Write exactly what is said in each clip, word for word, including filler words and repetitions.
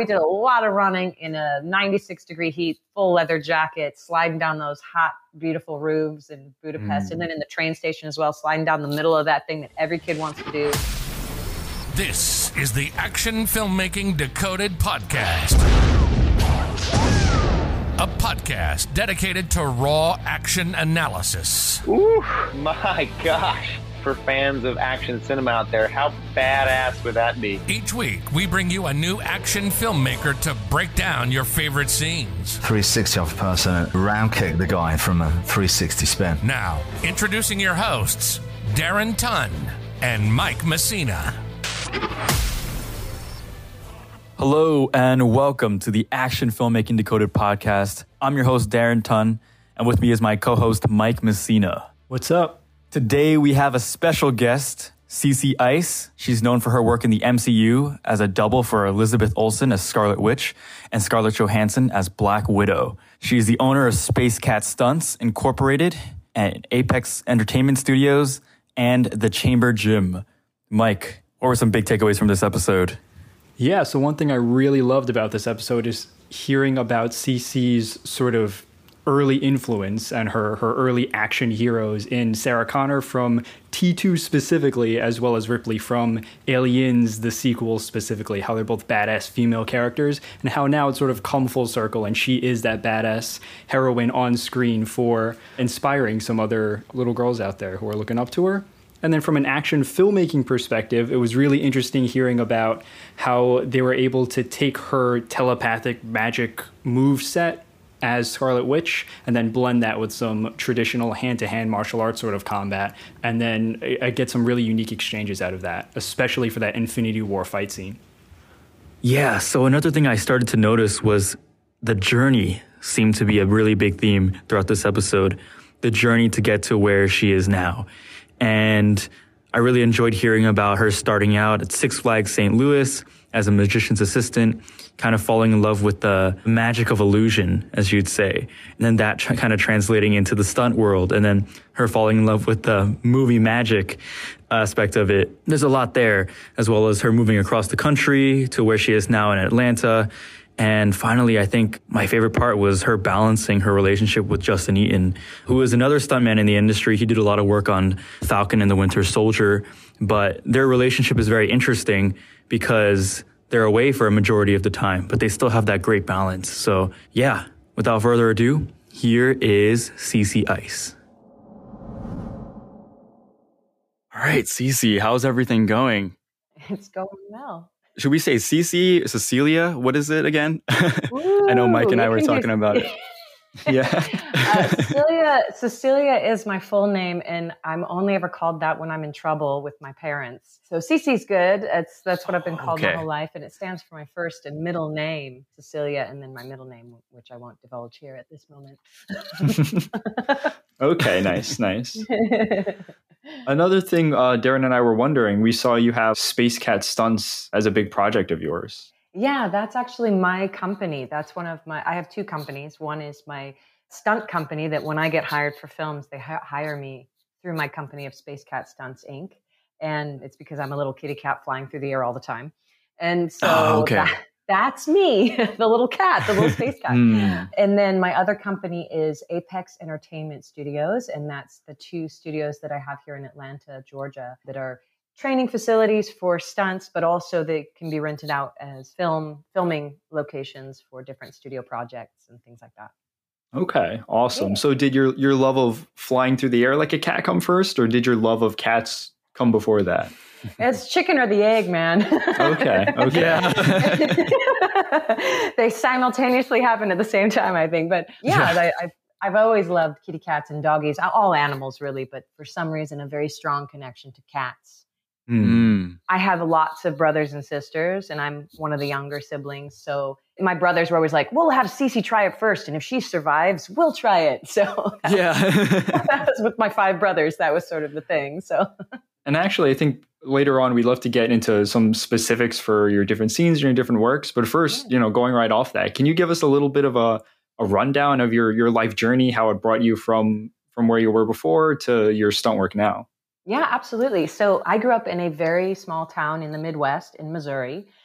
We did a lot of running in a ninety-six degree heat, full leather jacket, sliding down those hot, beautiful roofs in Budapest. Mm. And then in the train station as well, sliding down the middle of that thing that every kid wants to do. This is the Action Filmmaking Decoded podcast. A podcast dedicated to raw action analysis. Ooh, my gosh. For fans of action cinema out there, how badass would that be? Each week, we bring you a new action filmmaker to break down your favorite scenes. three sixty off a person, round kick the guy from a three sixty spin. Now, introducing your hosts, Darren Tunn and Mike Messina. Hello and welcome to the Action Filmmaking Decoded podcast. I'm your host, Darren Tunn, and with me is my co-host, Mike Messina. What's up? Today we have a special guest, Cece Ice. She's known for her work in the M C U as a double for Elizabeth Olsen as Scarlet Witch and Scarlett Johansson as Black Widow. She's the owner of Space Cat Stunts Incorporated and Apex Entertainment Studios and The Chamber Gym. Mike, what were some big takeaways from this episode? Yeah, so one thing I really loved about this episode is hearing about Cece's sort of early influence and her, her early action heroes in Sarah Connor from T two specifically, as well as Ripley from Aliens, the sequel specifically, how they're both badass female characters, and how now it's sort of come full circle and she is that badass heroine on screen for inspiring some other little girls out there who are looking up to her. And then from an action filmmaking perspective, it was really interesting hearing about how they were able to take her telepathic magic move set as Scarlet Witch and then blend that with some traditional hand-to-hand martial arts sort of combat and then uh, get some really unique exchanges out of that, especially for that Infinity War fight scene. Yeah, so another thing I started to notice was the journey seemed to be a really big theme throughout this episode, the journey to get to where she is now. And I really enjoyed hearing about her starting out at Six Flags Saint Louis as a magician's assistant, kind of falling in love with the magic of illusion, as you'd say. And then that tr- kind of translating into the stunt world, and then her falling in love with the movie magic aspect of it. There's a lot there, as well as her moving across the country to where she is now in Atlanta. And finally, I think my favorite part was her balancing her relationship with Justin Eaton, who is another stuntman in the industry. He did a lot of work on Falcon and the Winter Soldier, but their relationship is very interesting because they're away for a majority of the time, but they still have that great balance. So yeah, without further ado, here is Cece Ice. All right, Cece, how's everything going? It's going well. Should we say Cece, Cecilia? What is it again? Ooh, I know Mike and I were talking do... about it. Yeah. uh, Cecilia, Cecilia is my full name, and I'm only ever called that when I'm in trouble with my parents. So Cece's good. It's, that's what I've been called okay. my whole life, and it stands for my first and middle name, Cecilia, and then my middle name, which I won't divulge here at this moment. Okay, nice, nice. Another thing uh, Darren and I were wondering, we saw you have Space Cat Stunts as a big project of yours. Yeah, that's actually my company. That's one of my, I have two companies. One is my stunt company that when I get hired for films, they hi- hire me through my company of Space Cat Stunts, Incorporated. And it's because I'm a little kitty cat flying through the air all the time. And so oh, okay. that, that's me, the little cat, the little space cat. mm. And then my other company is Apex Entertainment Studios. And that's the two studios that I have here in Atlanta, Georgia, that are training facilities for stunts, but also they can be rented out as film filming locations for different studio projects and things like that. Okay, awesome. Yeah. So did your, your love of flying through the air like a cat come first, or did your love of cats come before that? It's chicken or the egg, man. Okay, okay. They simultaneously happen at the same time, I think. But yeah, yeah. I, I've, I've always loved kitty cats and doggies, all animals really, but for some reason, a very strong connection to cats. Mm. I have lots of brothers and sisters, and I'm one of the younger siblings. So my brothers were always like, we'll have Cece try it first. And if she survives, we'll try it. So yeah, that was with my five brothers. That was sort of the thing. So, and actually, I think later on, we'd love to get into some specifics for your different scenes and your different works. But first, yeah. you know, going right off that, can you give us a little bit of a, a rundown of your, your life journey, how it brought you from, from where you were before to your stunt work now? Yeah, absolutely. So I grew up in a very small town in the Midwest in Missouri.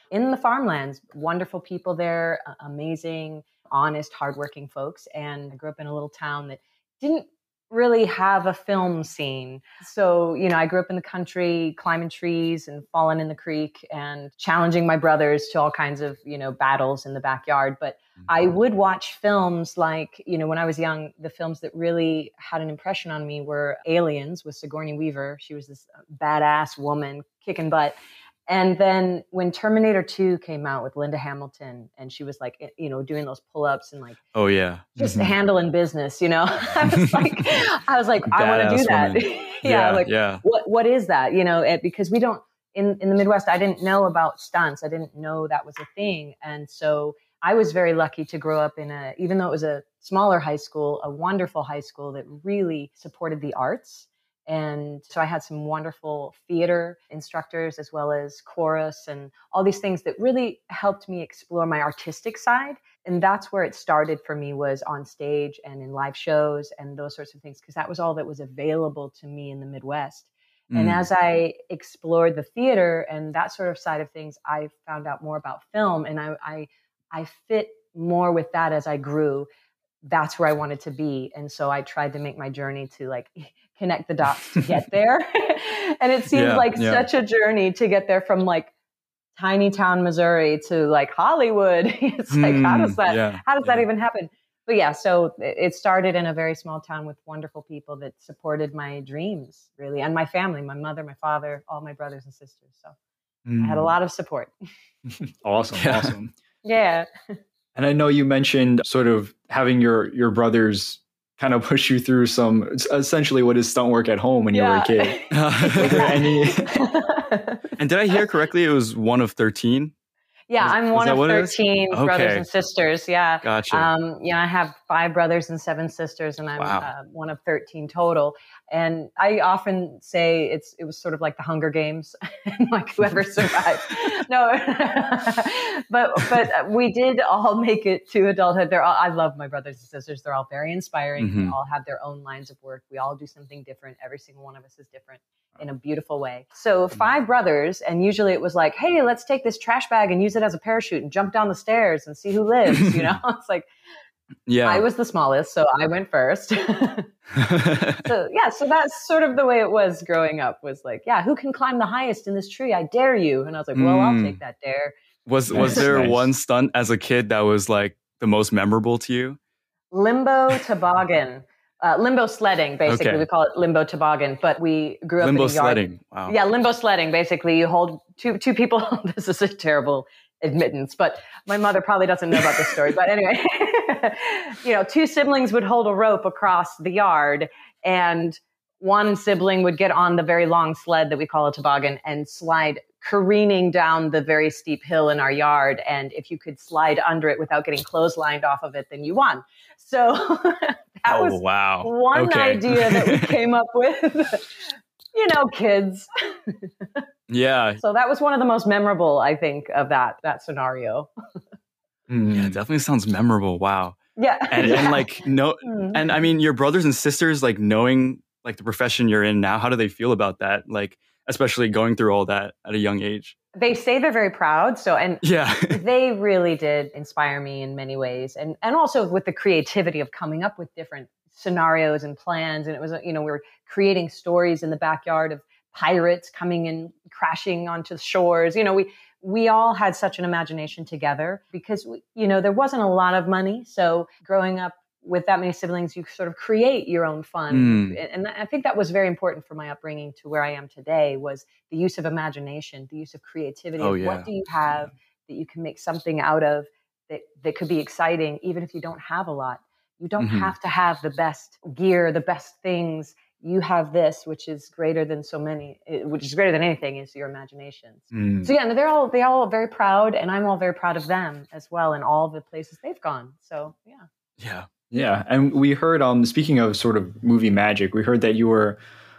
in the farmlands. Wonderful people there, amazing, honest, hardworking folks. And I grew up in a little town that didn't really have a film scene. So, you know, I grew up in the country, climbing trees and falling in the creek and challenging my brothers to all kinds of, you know, battles in the backyard. But I would watch films like, you know, when I was young, the films that really had an impression on me were Aliens with Sigourney Weaver. She was this badass woman kicking butt. And then when Terminator two came out with Linda Hamilton, and she was like, you know, doing those pull-ups and like, oh yeah, just mm-hmm. handling business, you know, I was like, I was like, I want to do that. yeah, yeah, like, yeah. what what is that? You know, it, because we don't in in the Midwest, I didn't know about stunts. I didn't know that was a thing, and so I was very lucky to grow up in a, even though it was a smaller high school, a wonderful high school that really supported the arts. And so I had some wonderful theater instructors as well as chorus and all these things that really helped me explore my artistic side. And that's where it started for me, was on stage and in live shows and those sorts of things, because that was all that was available to me in the Midwest. Mm. And as I explored the theater and that sort of side of things, I found out more about film, and I, I, I fit more with that as I grew. That's where I wanted to be. And so I tried to make my journey to like connect the dots to get there. And it seemed yeah, like yeah. such a journey to get there from like tiny town Missouri to like Hollywood. It's like, mm, how does that, yeah, how does yeah. that even happen? But yeah, so it started in a very small town with wonderful people that supported my dreams, really, and my family, my mother, my father, all my brothers and sisters. So mm. I had a lot of support. Awesome. Yeah. Awesome. Yeah. And I know you mentioned sort of having your, your brothers kind of push you through some, essentially what is stunt work at home when yeah. you were a kid. Were there any... And did I hear correctly? It was one of thirteen? Yeah, is, I'm one of thirteen okay. brothers and sisters. Yeah. Gotcha. Um, yeah, I have five brothers and seven sisters, and I'm wow. uh, one of thirteen total. And I often say it's it was sort of like the Hunger Games, like whoever survived. No, but but we did all make it to adulthood. They're all, I love my brothers and sisters. They're all very inspiring. Mm-hmm. They all have their own lines of work. We all do something different. Every single one of us is different in a beautiful way. So five brothers, and usually it was like, hey, let's take this trash bag and use it as a parachute and jump down the stairs and see who lives. You know, it's like, yeah, I was the smallest, so I went first. So yeah, so that's sort of the way it was growing up, was like, yeah, who can climb the highest in this tree? I dare you. And I was like, well, mm. I'll take that dare. Was nice, was there nice. one stunt as a kid that was like the most memorable to you? Limbo toboggan. Uh, limbo sledding, basically. Okay. We call it limbo toboggan, but we grew up limbo in a yard. sledding. Wow. Yeah, limbo sledding. Basically, you hold two two people. This is a terrible admittance, but my mother probably doesn't know about this story. But anyway, you know, two siblings would hold a rope across the yard, and one sibling would get on the very long sled that we call a toboggan and slide careening down the very steep hill in our yard. And if you could slide under it without getting clotheslined off of it, then you won. So that oh, was wow. one okay. idea that we came up with. You know, kids. Yeah. So that was one of the most memorable, I think, of that that scenario. Mm, yeah, it definitely sounds memorable. Wow. Yeah. And, yeah. and like, no, mm. and I mean, your brothers and sisters, like knowing like the profession you're in now, how do they feel about that? Like, especially going through all that at a young age? They say they're very proud. So, and yeah, they really did inspire me in many ways. And, and also with the creativity of coming up with different scenarios and plans. And it was, you know, we were creating stories in the backyard of pirates coming and crashing onto the shores. You know, we, we all had such an imagination together because, we, you know, there wasn't a lot of money. So growing up with that many siblings, you sort of create your own fun. Mm. And I think that was very important for my upbringing to where I am today, was the use of imagination, the use of creativity. Oh, of yeah. What do you have that you can make something out of that, that could be exciting, even if you don't have a lot? You don't mm-hmm. have to have the best gear, the best things. You have this, which is greater than so many, which is greater than anything, is your imaginations. Mm. So yeah, they're all, they're all very proud, and I'm all very proud of them as well, and all the places they've gone. So yeah. Yeah. Yeah. And we heard, um, speaking of sort of movie magic, we heard that you were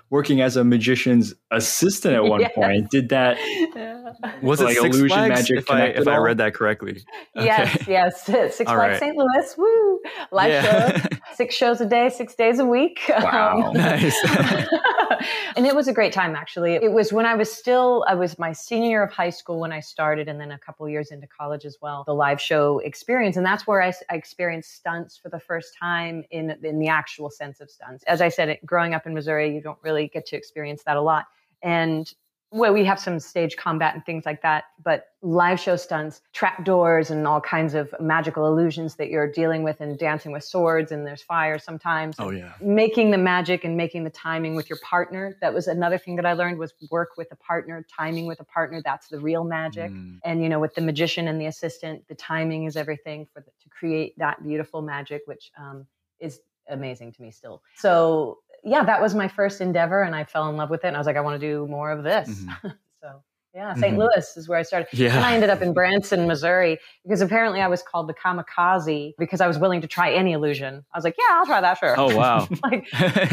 working as a magician's assistant at one yes. point. Did that was like it Six illusion Flags, magic if I if I read that correctly? Yes, okay. yes. Six Flags right. Saint Louis, woo! Live yeah. shows, six shows a day, six days a week. Wow, um, nice. And it was a great time, actually. It was when I was still, I was my senior year of high school when I started, and then a couple years into college as well, the live show experience. And that's where I, I experienced stunts for the first time in, in the actual sense of stunts. As I said, growing up in Missouri, you don't really get to experience that a lot. And well, we have some stage combat and things like that, but live show stunts, trap doors and all kinds of magical illusions that you're dealing with and dancing with swords and there's fire sometimes. Oh yeah. Making the magic and making the timing with your partner. That was another thing that I learned was work with a partner, timing with a partner. That's the real magic. Mm. And, you know, with the magician and the assistant, the timing is everything for the, to create that beautiful magic, which um, is amazing to me still. So yeah, that was my first endeavor and I fell in love with it. And I was like, I want to do more of this. Mm-hmm. So yeah, Saint Mm-hmm. Louis is where I started. Yeah. And I ended up in Branson, Missouri, because apparently I was called the kamikaze because I was willing to try any illusion. I was like, yeah, I'll try that, sure. Oh, wow. like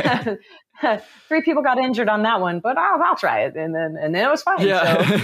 three people got injured on that one, but I'll, I'll try it. And then, and then it was fine. Yeah.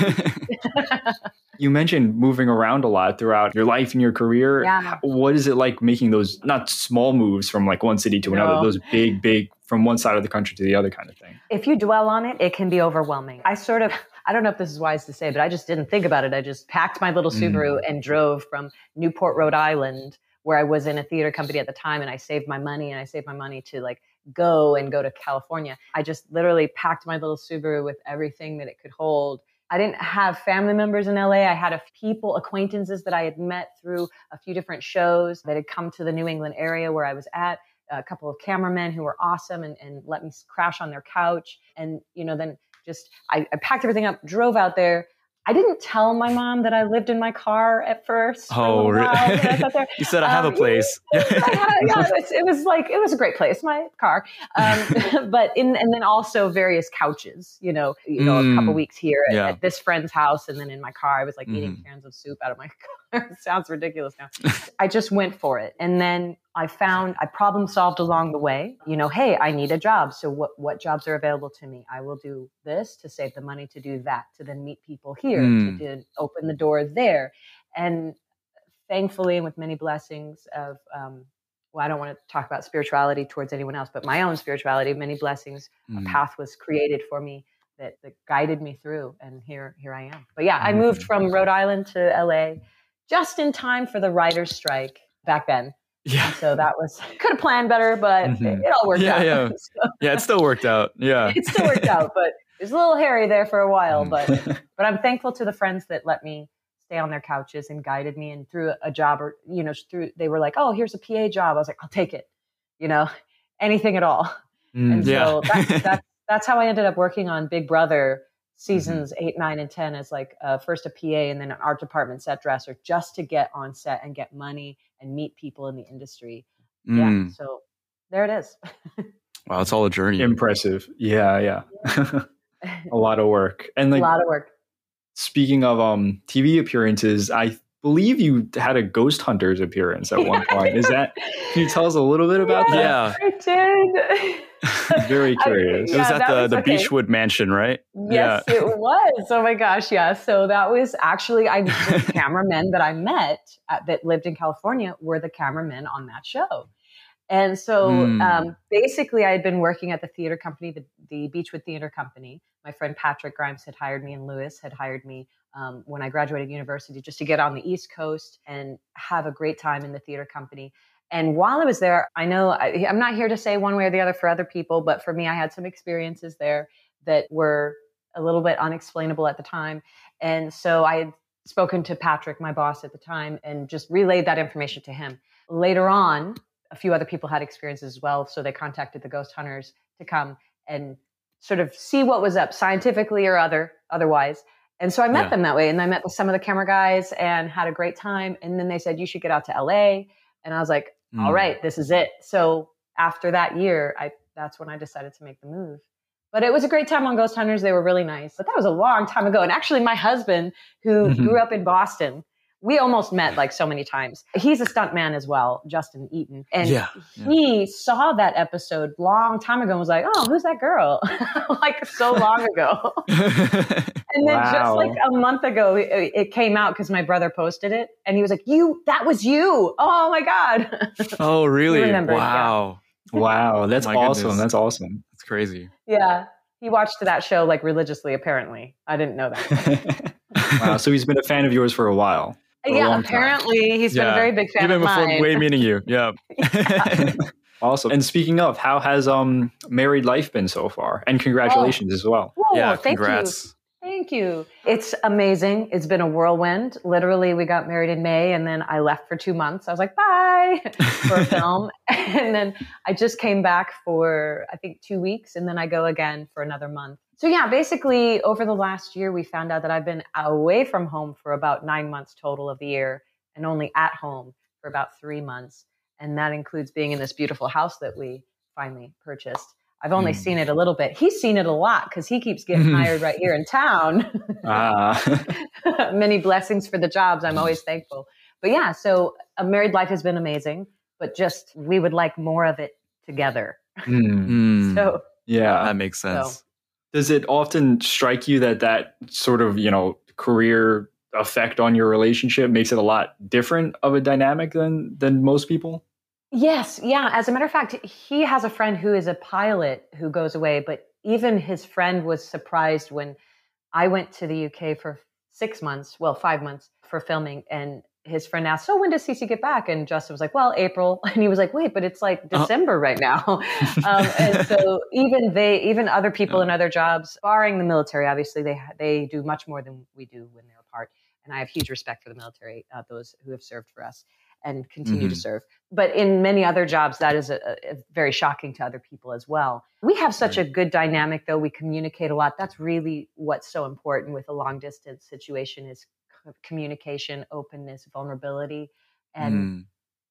So. You mentioned moving around a lot throughout your life and your career. Yeah. What is it like making those, not small moves from like one city to no. another, those big, big from one side of the country to the other kind of thing? If you dwell on it, it can be overwhelming. I sort of, I don't know if this is wise to say, but I just didn't think about it. I just packed my little Subaru mm. and drove from Newport, Rhode Island, where I was in a theater company at the time, and I saved my money and I saved my money to like go and go to California. I just literally packed my little Subaru with everything that it could hold. I didn't have family members in L A. I had a people, acquaintances that I had met through a few different shows that had come to the New England area where I was at. A couple of cameramen who were awesome and, and let me crash on their couch. And, you know, then just, I, I packed everything up, drove out there. I didn't tell my mom that I lived in my car at first. Oh, really? You said, I have um, a place. I had, yeah, it was, it was like, it was a great place, my car. Um, but in, and then also various couches, you know, you know, mm, a couple weeks here at, yeah. at this friend's house. And then in my car, I was like mm. eating cans of soup out of my car. It sounds ridiculous now. I just went for it. And then I found, I problem solved along the way, you know, hey, I need a job. So what, what jobs are available to me? I will do this to save the money to do that, to then meet people here, mm. to, to open the door there. And thankfully, and with many blessings of, um, well, I don't want to talk about spirituality towards anyone else, but my own spirituality, many blessings, mm. a path was created for me that, that guided me through. And here, here I am. But yeah, I moved from Rhode Island to L A just in time for the writers' strike back then. Yeah. And so that was, could have planned better, but mm-hmm. it, it all worked yeah, out. Yeah. so, yeah, it still worked out. Yeah. It still worked out, but it was a little hairy there for a while. But but I'm thankful to the friends that let me stay on their couches and guided me. And through a job or, you know, through, they were like, oh, here's a P A job. I was like, I'll take it, you know, anything at all. Mm, and yeah. so that, that, that's how I ended up working on Big Brother seasons mm-hmm. eight, nine, and ten as like uh, first a P A and then an art department set dresser, just to get on set and get money and meet people in the industry. Mm. Yeah. So there it is. Wow. It's all a journey. Impressive. Yeah. Yeah. yeah. A lot of work. And like a lot of work. Speaking of um, T V appearances, I believe you had a Ghost Hunters appearance at one point. Is that, can you tell us a little bit about yeah, that? Yeah, I did. Very curious. I, yeah, it was at the, was, the okay. Beechwood Mansion, right? Yes, yeah. It was. Oh my gosh, yeah. So that was actually, I the cameramen that I met at, that lived in California were the cameramen on that show. And so mm. um, basically I had been working at the theater company, the, the Beechwood Theater Company. My friend Patrick Grimes had hired me and Lewis had hired me um, when I graduated university just to get on the East Coast and have a great time in the theater company. And while I was there, I know I, I'm not here to say one way or the other for other people, but for me, I had some experiences there that were a little bit unexplainable at the time. And so I had spoken to Patrick, my boss at the time, and just relayed that information to him. Later on, a few other people had experiences as well. So they contacted the Ghost Hunters to come and sort of see what was up scientifically or other otherwise. And so I met yeah. them that way. And I met with some of the camera guys and had a great time. And then they said, you should get out to L A. And I was like, mm. all right, this is it. So after that year, I that's when I decided to make the move. But it was a great time on Ghost Hunters. They were really nice. But that was a long time ago. And actually my husband, who mm-hmm. grew up in Boston, We almost met like so many times. He's a stuntman as well, Justin Eaton. And yeah, yeah. he saw that episode long time ago and was like, oh, who's that girl? Like so long ago. And then Wow. just like a month ago, it, it came out because my brother posted it. And he was like, you, that was you. Oh my God. Oh, really? remembered, Wow. Wow, that's My awesome. goodness. That's awesome. That's crazy. Yeah. He watched that show like religiously, apparently. I didn't know that. Wow, so he's been a fan of yours for a while. For a Yeah, long time. apparently he's been a very big fan Even of before mine. way meeting you. Yeah. Awesome. And speaking of, how has um married life been so far? And congratulations as well. Whoa, yeah. thank Congrats. you. Thank you. It's amazing. It's been a whirlwind. Literally, we got married in May and then I left for two months. I was like, bye for a film. And then I just came back for, I think, two weeks. And then I go again for another month. So yeah, basically over the last year, we found out that I've been away from home for about nine months total of the year and only at home for about three months. And that includes being in this beautiful house that we finally purchased. I've only mm. seen it a little bit. He's seen it a lot because he keeps getting hired right here in town. Ah. Many blessings for the jobs. I'm always thankful. But yeah, so a married life has been amazing, but just we would like more of it together. Mm. So yeah, that makes sense. So. Does it often strike you that that sort of, you know, career effect on your relationship makes it a lot different of a dynamic than than most people? Yes. Yeah. As a matter of fact, he has a friend who is a pilot who goes away, but even his friend was surprised when I went to the U K for six months, well, five months for filming. And his friend asked, so when does Cece get back? And Justin was like, well, April. And he was like, wait, but it's like December uh. right now. um, and so even they, even other people yeah. in other jobs, barring the military, obviously they, they do much more than we do when they're apart. And I have huge respect for the military, uh, those who have served for us and continue mm-hmm. to serve. But in many other jobs, that is a, a very shocking to other people as well. We have such right. a good dynamic, though. We communicate a lot. That's really what's so important with a long distance situation is c- communication, openness, vulnerability. And mm.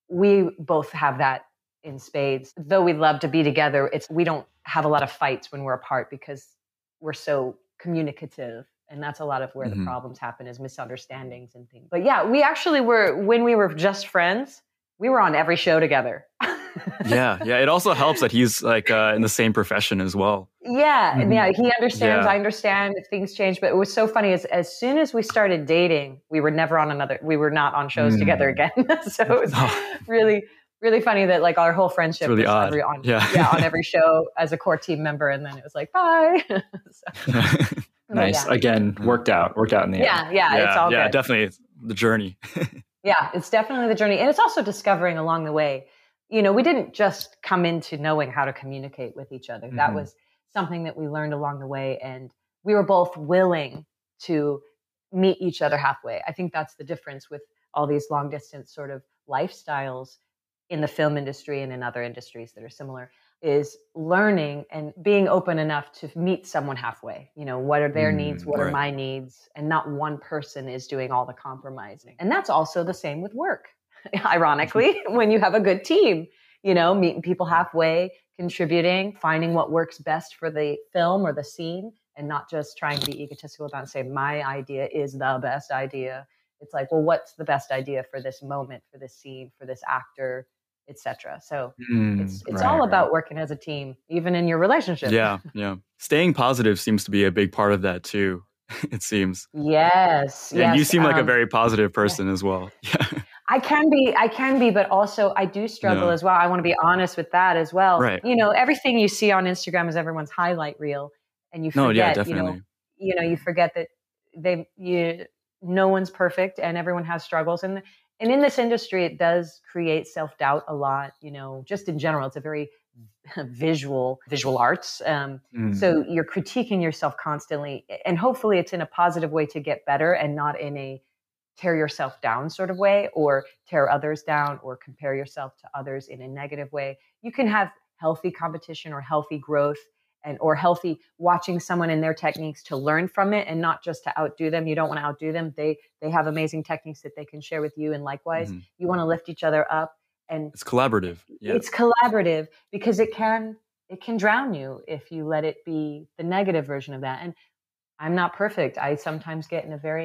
we both have that in spades. Though we love to be together, it's we don't have a lot of fights when we're apart because we're so communicative. And that's a lot of where mm-hmm. the problems happen is misunderstandings and things. But yeah, we actually were, when we were just friends, we were on every show together. yeah. Yeah. It also helps that he's like uh, in the same profession as well. Yeah. Mm-hmm. Yeah. He understands. Yeah. I understand if things change. But it was so funny is as soon as we started dating, we were never on another, we were not on shows mm. together again. So it was oh. really, really funny that like our whole friendship really was odd. every, on, yeah. yeah, on every show as a core team member. And then it was like, bye. So. Nice. Yeah. Again, worked out, worked out in the yeah, end. Yeah, yeah, it's all yeah, good. Definitely it's the journey. Yeah, it's definitely the journey. And it's also discovering along the way. You know, we didn't just come into knowing how to communicate with each other. Mm-hmm. That was something that we learned along the way. And we were both willing to meet each other halfway. I think that's the difference with all these long distance sort of lifestyles in the film industry and in other industries that are similar. Is learning and being open enough to meet someone halfway. You know, what are their mm, needs? What right. are my needs? And not one person is doing all the compromising. And that's also the same with work. Ironically, when you have a good team, you know, meeting people halfway, contributing, finding what works best for the film or the scene, and not just trying to be egotistical about and say, my idea is the best idea. It's like, well, what's the best idea for this moment, for this scene, for this actor, et cetera. So mm, it's it's right, all about right. working as a team, even in your relationship. Yeah, yeah. Staying positive seems to be a big part of that too, it seems. Yes, And yes. you seem like um, a very positive person yeah. as well. Yeah. I can be, I can be, but also I do struggle yeah. as well. I want to be honest with that as well. Right. You know, everything you see on Instagram is everyone's highlight reel, and you forget, no, yeah, definitely. you know, you know, you forget that they, you, no one's perfect, and everyone has struggles, and. And in this industry, it does create self-doubt a lot, you know, just in general. It's a very visual, visual arts. Um, mm. So you're critiquing yourself constantly. And hopefully it's in a positive way to get better and not in a tear yourself down sort of way or tear others down or compare yourself to others in a negative way. You can have healthy competition or healthy growth and or healthy watching someone and their techniques to learn from it and not just to outdo them. You don't want to outdo them. They they have amazing techniques that they can share with you. And likewise, mm-hmm. you want to lift each other up. And it's collaborative. Yeah. It's collaborative because it can it can drown you if you let it be the negative version of that. And I'm not perfect. I sometimes get in a very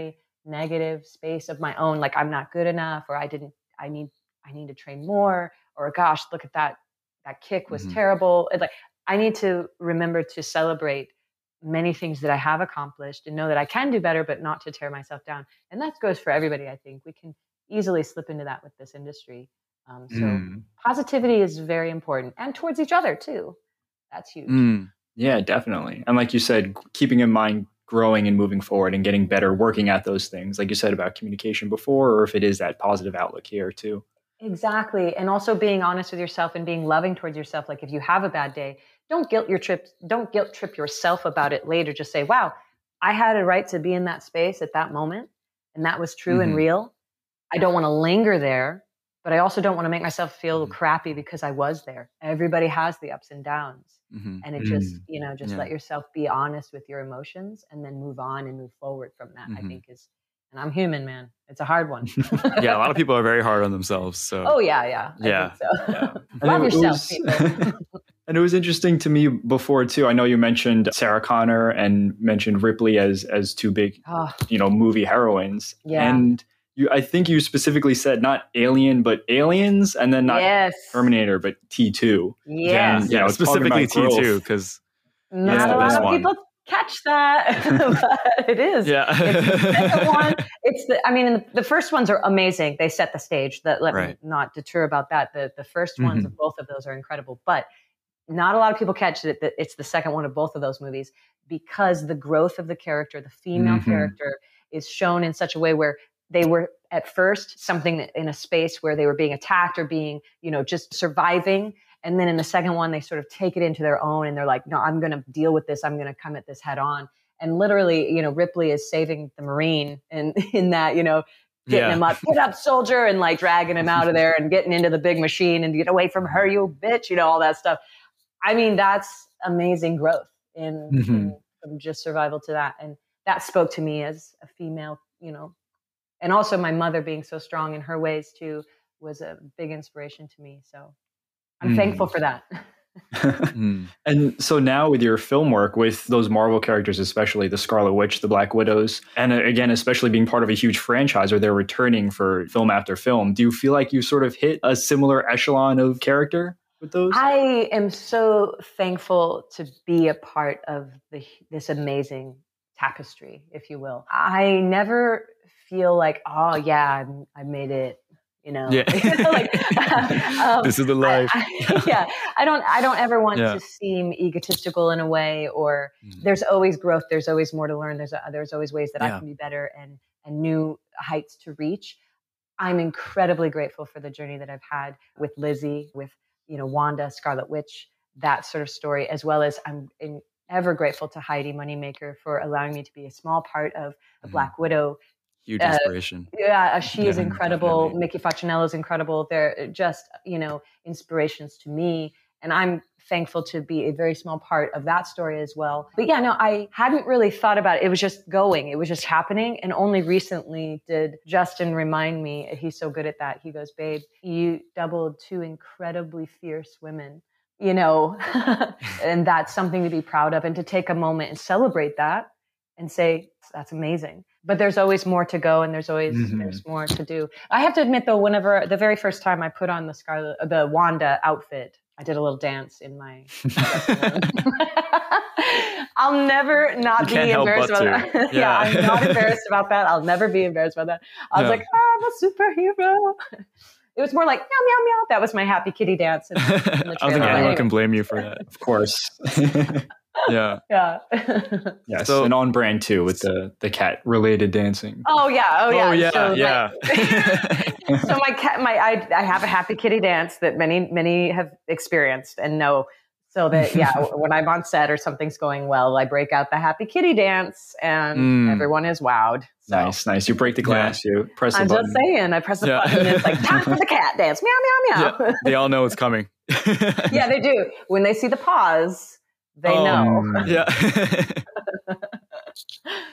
negative space of my own, like I'm not good enough, or I didn't, I need, I need to train more, or gosh, look at that, that kick was Mhm. terrible. It's like, I need to remember to celebrate many things that I have accomplished and know that I can do better, but not to tear myself down. And that goes for everybody. I think we can easily slip into that with this industry. Um, so Mm. positivity is very important, and towards each other too. That's huge. Mm. Yeah, definitely. And like you said, keeping in mind growing and moving forward and getting better, working at those things, like you said about communication before, or if it is that positive outlook here too. Exactly. And also being honest with yourself and being loving towards yourself. Like if you have a bad day, don't guilt your trip, don't guilt trip yourself about it later. Just say, wow, I had a right to be in that space at that moment. And that was true Mhm. and real. I don't want to linger there, but I also don't want to make myself feel Mhm. crappy because I was there. Everybody has the ups and downs. Mhm. And it just, Mm. you know, just Yeah. let yourself be honest with your emotions and then move on and move forward from that, I Mhm. think is, and I'm human, man. It's a hard one. Yeah, a lot of people are very hard on themselves. So Oh yeah, yeah. I Yeah. think so. Yeah. Love And it yourself, was- people. And it was interesting to me before too. I know you mentioned Sarah Connor and mentioned Ripley as as two big, Oh, you know, movie heroines. Yeah. And you, I think you specifically said not Alien, but Aliens, and then not yes. Terminator, but T two. Yes. And, you know, talking specifically about T two growth. because Not Yeah, a lot this of one. people catch that, but it is. yeah, It's the second one. It's the. I mean, the first ones are amazing. They set the stage. That let Right. me not deter about that. The the first ones Mhm. of both of those are incredible, but not a lot of people catch it. That it's the second one of both of those movies because the growth of the character, the female Mhm. character, is shown in such a way where they were at first something that- in a space where they were being attacked or being, you know, just surviving. And then in the second one, they sort of take it into their own and they're like, no, I'm going to deal with this. I'm going to come at this head on. And literally, you know, Ripley is saving the Marine and in that, you know, getting Yeah. him up, get up, soldier, and like dragging him out of there and getting into the big machine and get away from her, you bitch, you know, all that stuff. I mean, that's amazing growth in, Mhm. in from just survival to that. And that spoke to me as a female, you know, and also my mother being so strong in her ways too was a big inspiration to me. So I'm Mm. thankful for that. Mm. And so now with your film work, with those Marvel characters, especially the Scarlet Witch, the Black Widows, and uh, again, especially being part of a huge franchise where they're returning for film after film, do you feel like you sort of hit a similar echelon of character with those? I am so thankful to be a part of the, this amazing tapestry, if you will. I never feel like, oh yeah, I, I made it. You know, Yeah. like, um, This is the life. I, I, yeah, I don't. I don't ever want Yeah. to seem egotistical in a way. Or Mm. there's always growth. There's always more to learn. There's a, there's always ways that I Yeah. can be better and and new heights to reach. I'm incredibly grateful for the journey that I've had with Lizzie, with you know Wanda, Scarlet Witch, that sort of story, as well as I'm in, ever grateful to Heidi Moneymaker for allowing me to be a small part of the Mhm. Black Widow. Huge Uh, inspiration. Yeah, uh, she is Yeah, incredible. definitely. Mickey Facinello is incredible. They're just, you know, inspirations to me. And I'm thankful to be a very small part of that story as well. But yeah, no, I hadn't really thought about it. It was just going. It was just happening. And only recently did Justin remind me, he's so good at that. He goes, babe, you doubled two incredibly fierce women, you know, and that's something to be proud of and to take a moment and celebrate that and say, that's amazing. But there's always more to go and there's always, Mhm. there's more to do. I have to admit though, whenever the very first time I put on the Scarlet, the Wanda outfit, I did a little dance in my dressing room. I'll never not You be can't help embarrassed but about to. that. yeah. Yeah. I'm not embarrassed about that. I'll never be embarrassed about that. I was Yeah. like, I'm a superhero. It was more like meow, meow, meow. That was my happy kitty dance. In, in the I don't think trailer. anyone Anyway. can blame you for that. Of course. Yeah. Yeah. Yes, So- and on brand too with the the cat related dancing. Oh yeah. Oh yeah. Oh yeah. So, yeah. My, so my cat, my I, I have a happy kitty dance that many many have experienced and know. So that yeah, when I'm on set or something's going well, I break out the happy kitty dance, and Mm. everyone is wowed. So Nice, nice. You break the glass, you press the I'm button. just saying. I press the Yeah. button. And it's like time for the cat dance. Meow meow meow. Yeah. They all know it's coming. Yeah, they do. When they see the paws, they Oh. know. Mm. Yeah.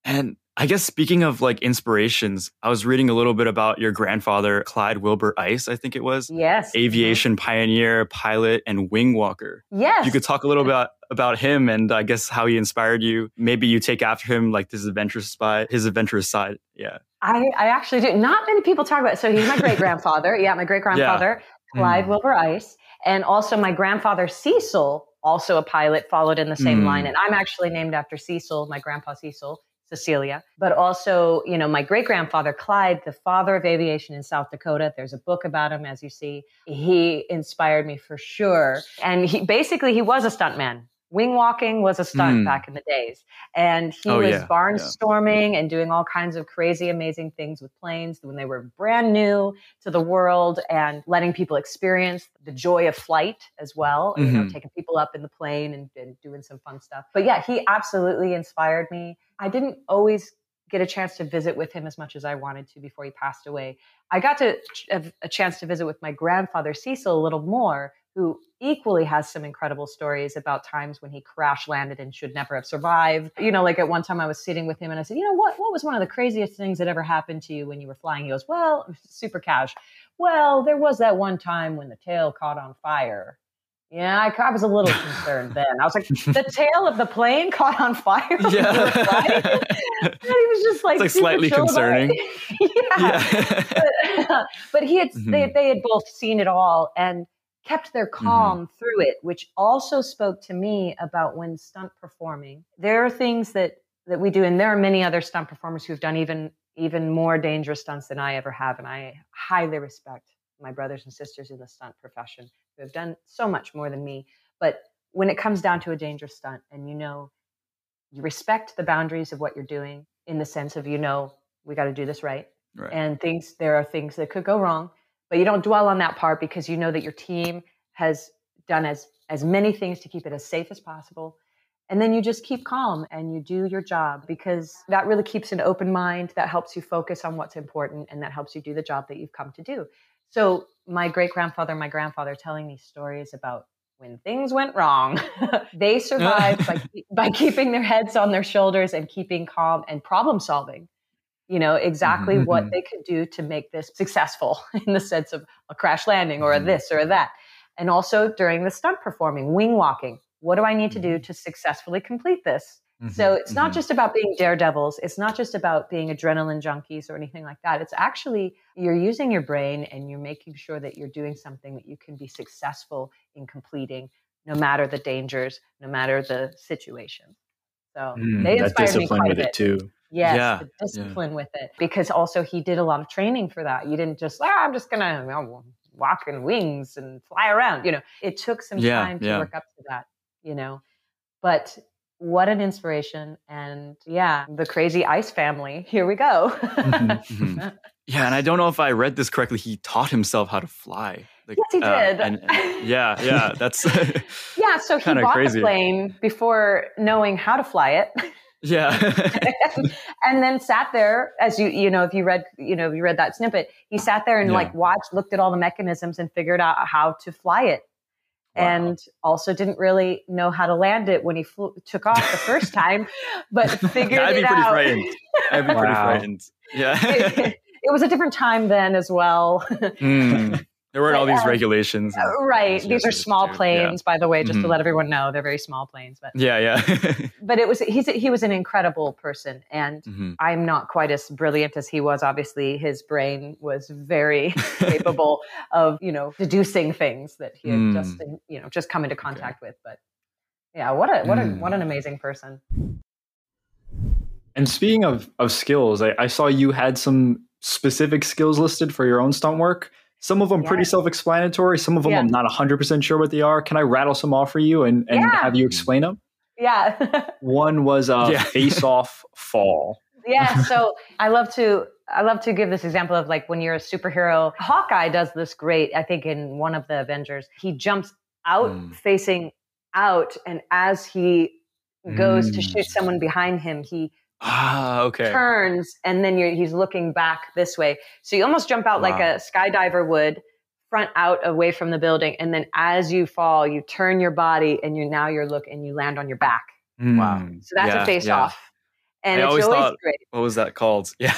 And I guess speaking of like inspirations, I was reading a little bit about your grandfather, Clyde Wilbur Ice, I think it was. Yes. Aviation mm-hmm. pioneer, pilot, and wing walker. Yes. You could talk a little bit about, about him and I guess how he inspired you. Maybe you take after him like this adventurous side, his adventurous side. Yeah. I, I actually do. Not many people talk about it. So he's my great-grandfather. yeah, my great-grandfather, yeah. Clyde mm. Wilbur Ice. And also my grandfather, Cecil, also a pilot, followed in the same mm. line. And I'm actually named after Cecil, my grandpa Cecil. Cecilia, but also, you know, my great-grandfather, Clyde, the father of aviation in South Dakota. There's a book about him, as you see. He inspired me for sure. And he basically, he was a stuntman. Wing walking was a stunt mm. back in the days. And he oh, was yeah. barnstorming yeah. and doing all kinds of crazy, amazing things with planes when they were brand new to the world and letting people experience the joy of flight as well. Mm-hmm. You know, taking people up in the plane and, and doing some fun stuff. But yeah, he absolutely inspired me. I didn't always get a chance to visit with him as much as I wanted to before he passed away. I got to have a chance to visit with my grandfather, Cecil, a little more, who equally has some incredible stories about times when he crash landed and should never have survived. You know, like at one time I was sitting with him and I said, you know, what, what was one of the craziest things that ever happened to you when you were flying? He goes, well, super cash. Well, there was that one time when the tail caught on fire. Yeah, I, I was a little concerned then. I was like, the tail of the plane caught on fire? Yeah. And he was just like, it's like slightly concerning. yeah. yeah. But, but he had, mm-hmm. they, they had both seen it all and kept their calm mm-hmm. through it, which also spoke to me about when stunt performing. There are things that, that we do, and there are many other stunt performers who've done even, even more dangerous stunts than I ever have, and I highly respect my brothers and sisters in the stunt profession who have done so much more than me. But when it comes down to a dangerous stunt and you know, you respect the boundaries of what you're doing in the sense of, you know, we got to do this right. right. And things, there are things that could go wrong, but you don't dwell on that part because you know that your team has done as, as many things to keep it as safe as possible. And then you just keep calm and you do your job because that really keeps an open mind. That helps you focus on what's important and that helps you do the job that you've come to do. So my great-grandfather, my grandfather telling me stories about when things went wrong, they survived by, by keeping their heads on their shoulders and keeping calm and problem solving, you know, exactly mm-hmm. what they could do to make this successful in the sense of a crash landing or a this or a that. And also during the stunt performing, wing walking, what do I need to do to successfully complete this? Mm-hmm. So it's not mm-hmm. just about being daredevils. It's not just about being adrenaline junkies or anything like that. It's actually, you're using your brain and you're making sure that you're doing something that you can be successful in completing, no matter the dangers, no matter the situation. So mm, they that inspired discipline me quite with a bit. it too. Yes, yeah, the discipline yeah. with it. Because also he did a lot of training for that. You didn't just, ah, I'm just going to you know, walk in wings and fly around. You know, it took some yeah, time to yeah. work up to that, you know. But what an inspiration. And yeah, the crazy Ice family. Here we go. mm-hmm, mm-hmm. Yeah. And I don't know if I read this correctly. He taught himself how to fly. Like, yes, he did. Uh, and, and yeah. Yeah. That's yeah. So he bought crazy. the plane before knowing how to fly it. Yeah. and, and then sat there as you, you know, if you read, you know, if you read that snippet, he sat there and yeah. like watched, looked at all the mechanisms and figured out how to fly it. Wow. And also didn't really know how to land it when he flew, took off the first time, but figured yeah, I'd be it pretty out. frightened. I'd be wow. pretty frightened. Yeah. it, it was a different time then as well. mm. There weren't all these uh, regulations. Uh, right. These are small planes, yeah. by the way, just mm-hmm. to let everyone know. They're very small planes. But yeah, yeah. but it was he's he was an incredible person. And mm-hmm. I'm not quite as brilliant as he was. Obviously, his brain was very capable of, you know, deducing things that he had mm. just, you know, just come into contact okay. with. But yeah, what a what mm. a what an amazing person. And speaking of, of skills, I, I saw you had some specific skills listed for your own stunt work. Some of them yeah. pretty self-explanatory. Some of them yeah. I'm not one hundred percent sure what they are. Can I rattle some off for you and, and yeah. have you explain them? Yeah. One was a yeah. face-off fall. Yeah. So I love to I love to give this example of like when you're a superhero. Hawkeye does this great. I think in one of the Avengers, he jumps out mm. facing out, and as he goes mm. to shoot someone behind him, he Ah, okay. turns and then you're, he's looking back this way. So you almost jump out wow. like a skydiver would, front out away from the building. And then as you fall, you turn your body and you now you're look and you land on your back. Mm. Wow. So that's yeah, a face yeah. off. And I it's always always thought, great. what was that called? Yeah.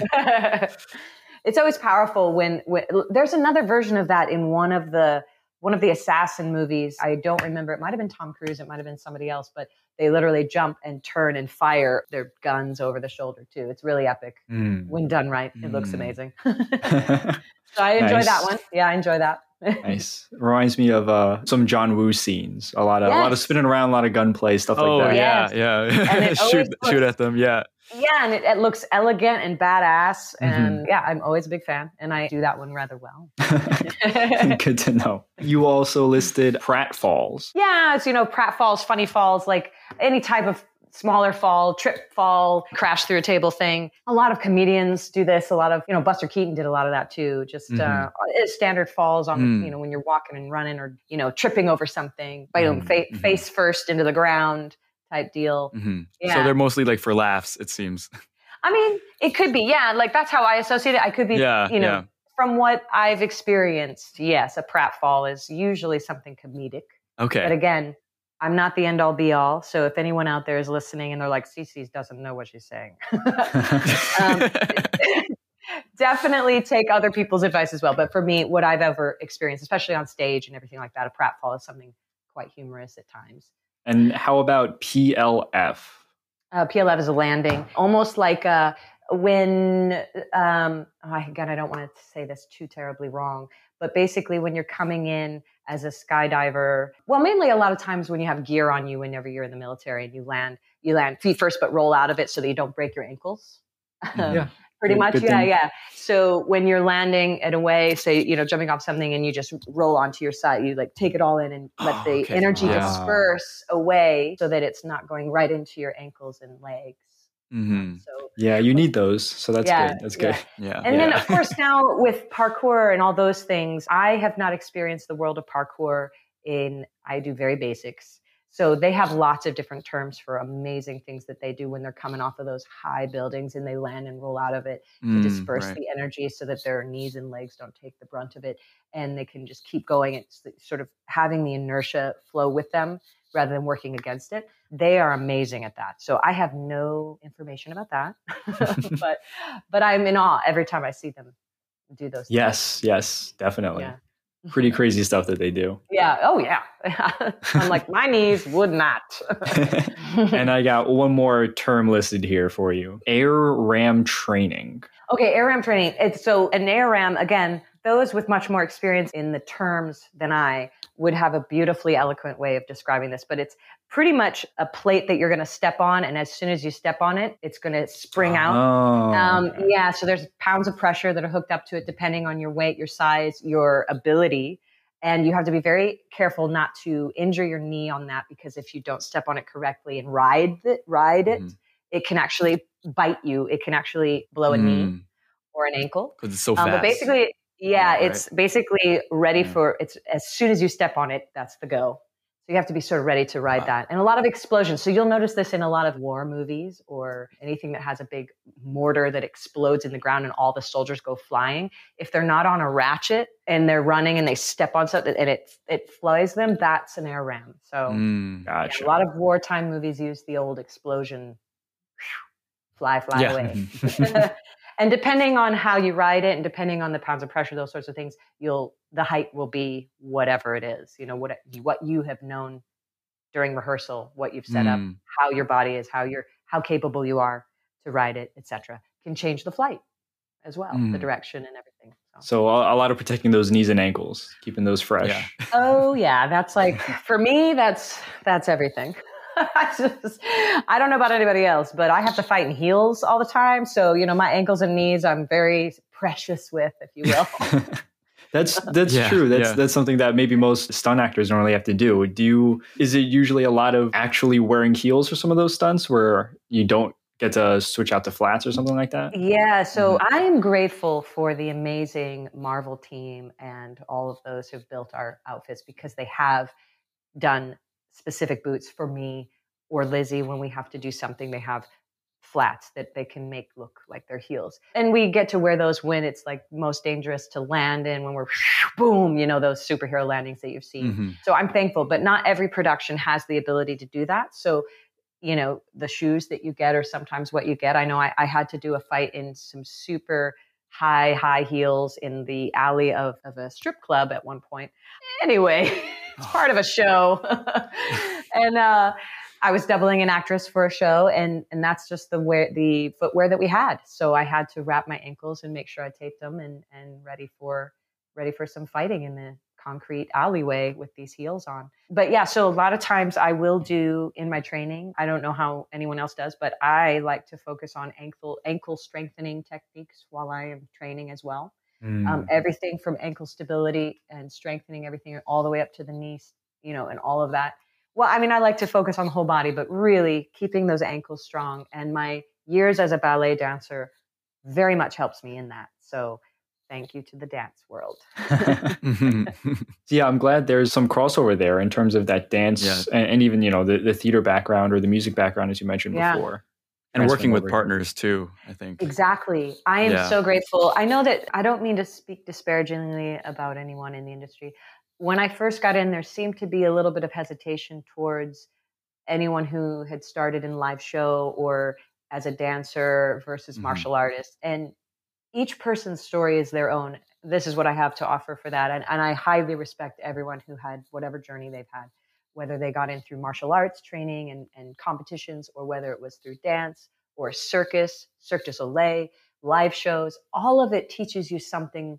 It's always powerful when, when there's another version of that in one of the one of the assassin movies. I don't remember. It might have been Tom Cruise. It might have been somebody else, but they literally jump and turn and fire their guns over the shoulder too. It's really epic Mm. when done right. It Mm. looks amazing. So I enjoy Nice. that one. Yeah, I enjoy that. Nice. Reminds me of uh, some John Woo scenes. A lot of a lot of Yes. spinning around, a lot of gunplay, stuff Oh, like that. yeah, Yes. And yeah. it shoot, always shoot looks- at them, yeah. Yeah, and it, it looks elegant and badass. Mm-hmm. And yeah, I'm always a big fan, and I do that one rather well. Good to know. You also listed pratfalls. Yeah, it's, you know, prat falls, funny falls, like any type of smaller fall, trip fall, crash through a table thing. A lot of comedians do this. A lot of, you know, Buster Keaton did a lot of that too. Just Mhm. uh, it's standard falls on, Mm. you know, when you're walking and running or, you know, tripping over something, boom, Mm, fa- mhm. face first into the ground type deal. hmm Yeah. So they're mostly like for laughs, it seems. I mean, it could be, yeah. Like that's how I associate it. I could be, Yeah, you know, yeah. from what I've experienced, yes, a pratfall is usually something comedic. Okay. But again, I'm not the end all be all. So if anyone out there is listening and they're like, Cece doesn't know what she's saying, um, definitely take other people's advice as well. But for me, what I've ever experienced, especially on stage and everything like that, a pratfall is something quite humorous at times. And how about P L F? Uh, P L F is a landing, almost like uh, when, um, oh, again, I don't want to say this too terribly wrong, but basically when you're coming in as a skydiver, well, mainly a lot of times when you have gear on you whenever you're in the military and you land, you land feet first, but roll out of it so that you don't break your ankles. Yeah. Pretty Good- much, good yeah, thing. yeah. So when you're landing in a way, say, you know, jumping off something and you just roll onto your side, you like take it all in and let Oh, the okay. energy Wow. disperse away so that it's not going right into your ankles and legs. hmm So Yeah, you need those. So that's Yeah, good. That's yeah. good. Yeah. And then, Yeah. of course, now with parkour and all those things, I have not experienced the world of parkour in, I do very basics. So they have lots of different terms for amazing things that they do when they're coming off of those high buildings and they land and roll out of it to Mm, disperse right. the energy so that their knees and legs don't take the brunt of it. And they can just keep going. It's sort of having the inertia flow with them rather than working against it. They are amazing at that. So I have no information about that, but but I'm in awe every time I see them do those. Yes, yes, definitely. Yeah. Pretty crazy stuff that they do. Yeah. Oh yeah. I'm like, my knees would not. And I got one more term listed here for you. Air ram training. Okay, A R A M training. It's so an A R A M, again, those with much more experience in the terms than I would have a beautifully eloquent way of describing this, but it's pretty much a plate that you're going to step on. And as soon as you step on it, it's going to spring out. Oh, Um, okay. yeah, so there's pounds of pressure that are hooked up to it depending on your weight, your size, your ability. And you have to be very careful not to injure your knee on that, because if you don't step on it correctly and ride it, ride it, Mhm. it can actually bite you. It can actually blow a knee Mm, or an ankle. 'cause it's so Um, fast. but basically, yeah, Yeah, it's basically ready Yeah. for, it's as soon as you step on it, that's the go. So you have to be sort of ready to ride Wow. that. And a lot of explosions. So you'll notice this in a lot of war movies or anything that has a big mortar that explodes in the ground and all the soldiers go flying. If they're not on a ratchet and they're running and they step on something and it it flies them, that's an air ram. So Mm, yeah, Gotcha. a lot of wartime movies use the old explosion, fly, fly Yeah. away. And depending on how you ride it and depending on the pounds of pressure, those sorts of things, you'll, the height will be whatever it is, you know, what, what you have known during rehearsal, what you've set up, Mm. how your body is, how you're, how capable you are to ride it, et cetera, can change the flight as well, the Mm. direction and everything. So. So a, a lot of protecting those knees and ankles, keeping those fresh. Yeah. Oh yeah, that's like, for me, that's, that's everything. I just, I don't know about anybody else, but I have to fight in heels all the time. So, you know, my ankles and knees, I'm very precious with, if you will. That's that's Yeah, true. That's yeah. that's something that maybe most stunt actors don't really have to do. Do you? Is it usually a lot of actually wearing heels for some of those stunts where you don't get to switch out to flats or something like that? Yeah, so I am grateful for the amazing Marvel team and all of those who've built our outfits, because they have done specific boots for me or Lizzie. When we have to do something, they have flats that they can make look like they're heels. And we get to wear those when it's like most dangerous to land in, when we're boom, you know, those superhero landings that you've seen. Mhm. So I'm thankful, but not every production has the ability to do that. So you know, the shoes that you get or sometimes what you get. I know I, I had to do a fight in some super high, high heels in the alley of, of a strip club at one point. Anyway, it's part of a show. and uh, I was doubling an actress for a show, and, and that's just the wear, the footwear that we had. So I had to wrap my ankles and make sure I taped them and, and ready for ready for some fighting in the concrete alleyway with these heels on. But yeah, so a lot of times I will do in my training, I don't know how anyone else does, but I like to focus on ankle ankle strengthening techniques while I am training as well. Mm. Um, everything from ankle stability and strengthening everything all the way up to the knees, you know, and all of that. Well, I mean, I like to focus on the whole body, but really keeping those ankles strong. And my years as a ballet dancer very much helps me in that. So thank you to the dance world. Yeah, I'm glad there's some crossover there in terms of that dance yeah. and, and even, you know, the, the theater background or the music background, as you mentioned yeah. before. And working with partners too, I think. Exactly. I am yeah. so grateful. I know that I don't mean to speak disparagingly about anyone in the industry. When I first got in, there seemed to be a little bit of hesitation towards anyone who had started in live show or as a dancer versus mm-hmm. martial artist. And each person's story is their own. This is what I have to offer for that. And, and I highly respect everyone who had whatever journey they've had, whether they got in through martial arts training and, and competitions, or whether it was through dance or circus, Cirque du Soleil, live shows. All of it teaches you something,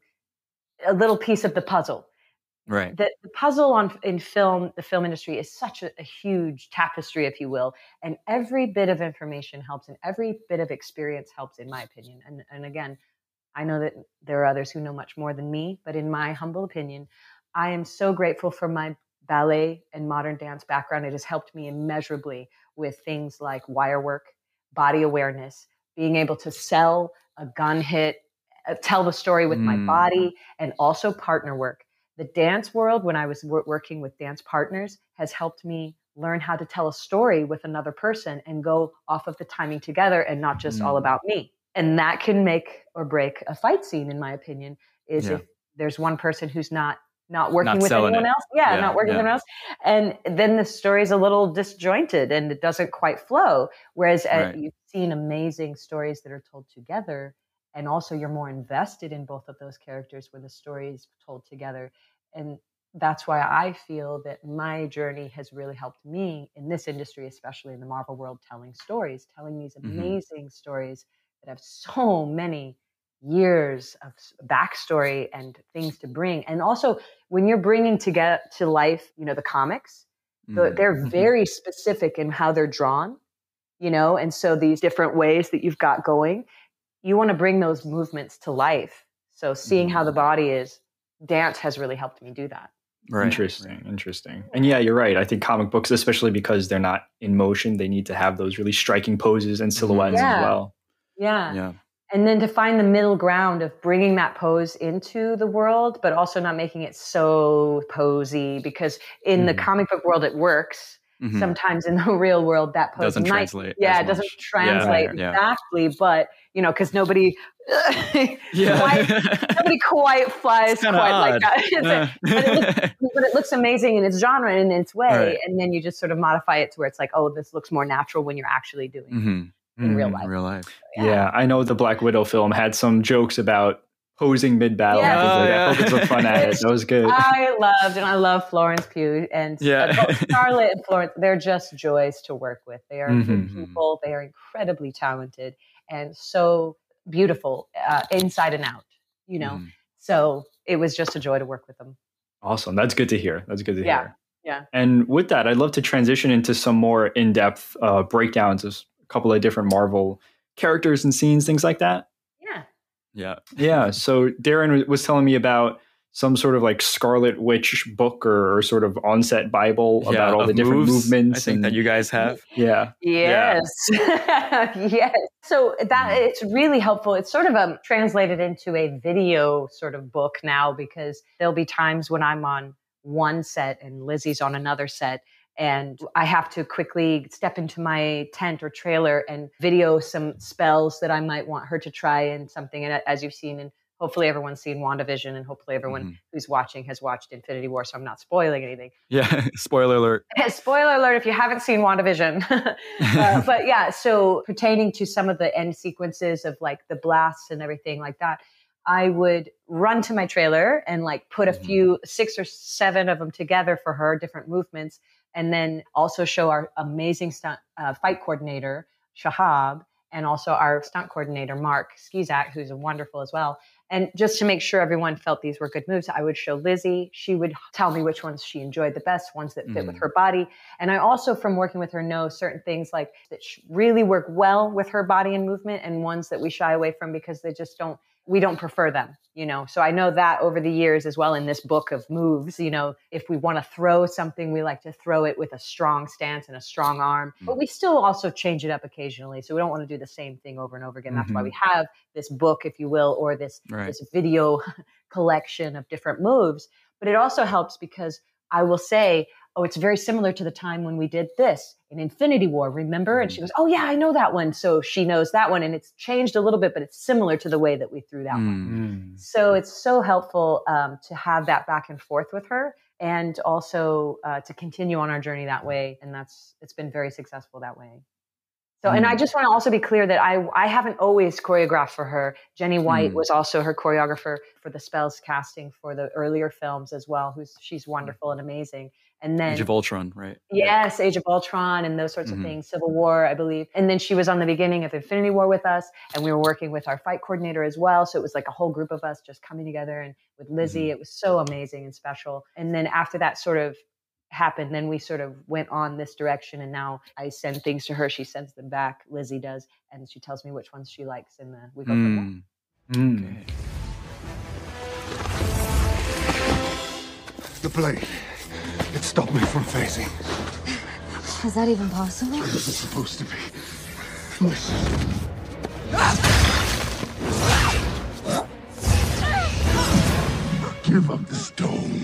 a little piece of the puzzle. Right. The, the puzzle on in film, the film industry is such a, a huge tapestry, if you will, and every bit of information helps, and every bit of experience helps, in my opinion. And and again, I know that there are others who know much more than me, but in my humble opinion, I am so grateful for my ballet and modern dance background. It has helped me immeasurably with things like wire work, body awareness, being able to sell a gun hit, uh, tell the story with mm. my body, and also partner work. The dance world, when I was w- working with dance partners, has helped me learn how to tell a story with another person and go off of the timing together and not just mm. all about me. And that can make or break a fight scene, in my opinion, is yeah. if there's one person who's not not working not with anyone it. else. Yeah, yeah, not working yeah. with anyone else. And then the story's a little disjointed and it doesn't quite flow. Whereas right. uh, you've seen amazing stories that are told together. And also you're more invested in both of those characters when the story is told together. And that's why I feel that my journey has really helped me in this industry, especially in the Marvel world, telling stories, telling these amazing mm-hmm. stories that have so many years of backstory and things to bring. And also when you're bringing to get to life, you know, the comics, mm-hmm. the, they're very specific in how they're drawn, you know, and so these different ways that you've got going, you want to bring those movements to life. So seeing mm-hmm. how the body is, dance has really helped me do that. Right. Interesting. Interesting. And yeah, you're right. I think comic books, especially because they're not in motion, they need to have those really striking poses and silhouettes yeah. as well. Yeah. Yeah. And then to find the middle ground of bringing that pose into the world, but also not making it so posy, because in mm-hmm. the comic book world, it works. Mm-hmm. Sometimes in the real world, that pose doesn't might, translate. Yeah, it doesn't translate yeah, exactly. Yeah. But, you know, because nobody, yeah. quite, nobody quite flies quite odd. like that. Yeah. but, it looks, but it looks amazing in its genre and in its way. Right. And then you just sort of modify it to where it's like, oh, this looks more natural when you're actually doing mm-hmm. it. In mm, real life. real life. So, yeah. yeah, I know the Black Widow film had some jokes about posing mid-battle. Yeah. Oh, like, yeah. I focused some fun at it. That was good. I loved, and I love Florence Pugh and yeah. uh, Scarlett and Florence. They're just joys to work with. They are Mm-hmm. good people. They are incredibly talented and so beautiful uh, inside and out, you know. Mm. So it was just a joy to work with them. Awesome. That's good to hear. That's good to yeah. hear. Yeah. And with that, I'd love to transition into some more in-depth uh, breakdowns of a couple of different Marvel characters and scenes, things like that. Yeah. Yeah. Yeah. So Darren was telling me about some sort of like Scarlet Witch book or, or sort of onset Bible yeah, about all the different moves, movements. I think and, that you guys have. Yeah. Yes. Yeah. Yes. So that it's really helpful. It's sort of um, translated into a video sort of book now, because there'll be times when I'm on one set and Lizzie's on another set, and I have to quickly step into my tent or trailer and video some spells that I might want her to try and something. And as you've seen in hopefully everyone's seen WandaVision, and hopefully everyone mm-hmm. who's watching has watched Infinity War, so I'm not spoiling anything. Yeah, spoiler alert. Spoiler alert if you haven't seen WandaVision. uh, but yeah, so pertaining to some of the end sequences of like the blasts and everything like that, I would run to my trailer and like put a few, six or seven of them together for her, different movements, and then also show our amazing stunt uh, fight coordinator, Shahab, and also our stunt coordinator, Mark Skizak, who's wonderful as well. And just to make sure everyone felt these were good moves, I would show Lizzie. She would tell me which ones she enjoyed the best, ones that fit mm. with her body. And I also, from working with her, know certain things like that really work well with her body and movement, and ones that we shy away from because they just don't, we don't prefer them, you know? So I know that over the years as well in this book of moves, you know, if we want to throw something, we like to throw it with a strong stance and a strong arm, but we still also change it up occasionally. So we don't want to do the same thing over and over again. That's mm-hmm. why we have this book, if you will, or this, right. this video collection of different moves. But it also helps because I will say, oh, it's very similar to the time when we did this in Infinity War, remember? And she goes, oh yeah, I know that one. So she knows that one, and it's changed a little bit, but it's similar to the way that we threw that mm. one. So it's so helpful um, to have that back and forth with her, and also uh, to continue on our journey that way. And that's, it's been very successful that way. So, and I just want to also be clear that I I haven't always choreographed for her. Jenny White mm. was also her choreographer for the spells casting for the earlier films as well. Who's she's wonderful and amazing. And then Age of Ultron, right? Yes, Age of Ultron and those sorts mm-hmm. of things. Civil War, I believe. And then she was on the beginning of Infinity War with us, and we were working with our fight coordinator as well. So it was like a whole group of us just coming together, and with Lizzie, mm-hmm. it was so amazing and special. And then after that sort of happened, then we sort of went on this direction, and now I send things to her, she sends them back, Lizzie does, and she tells me which ones she likes, and uh, we go mm. from there. Mm. Okay. The blade, it stopped me from phasing. Is that even possible? It was supposed to be. Listen. Give up the stone.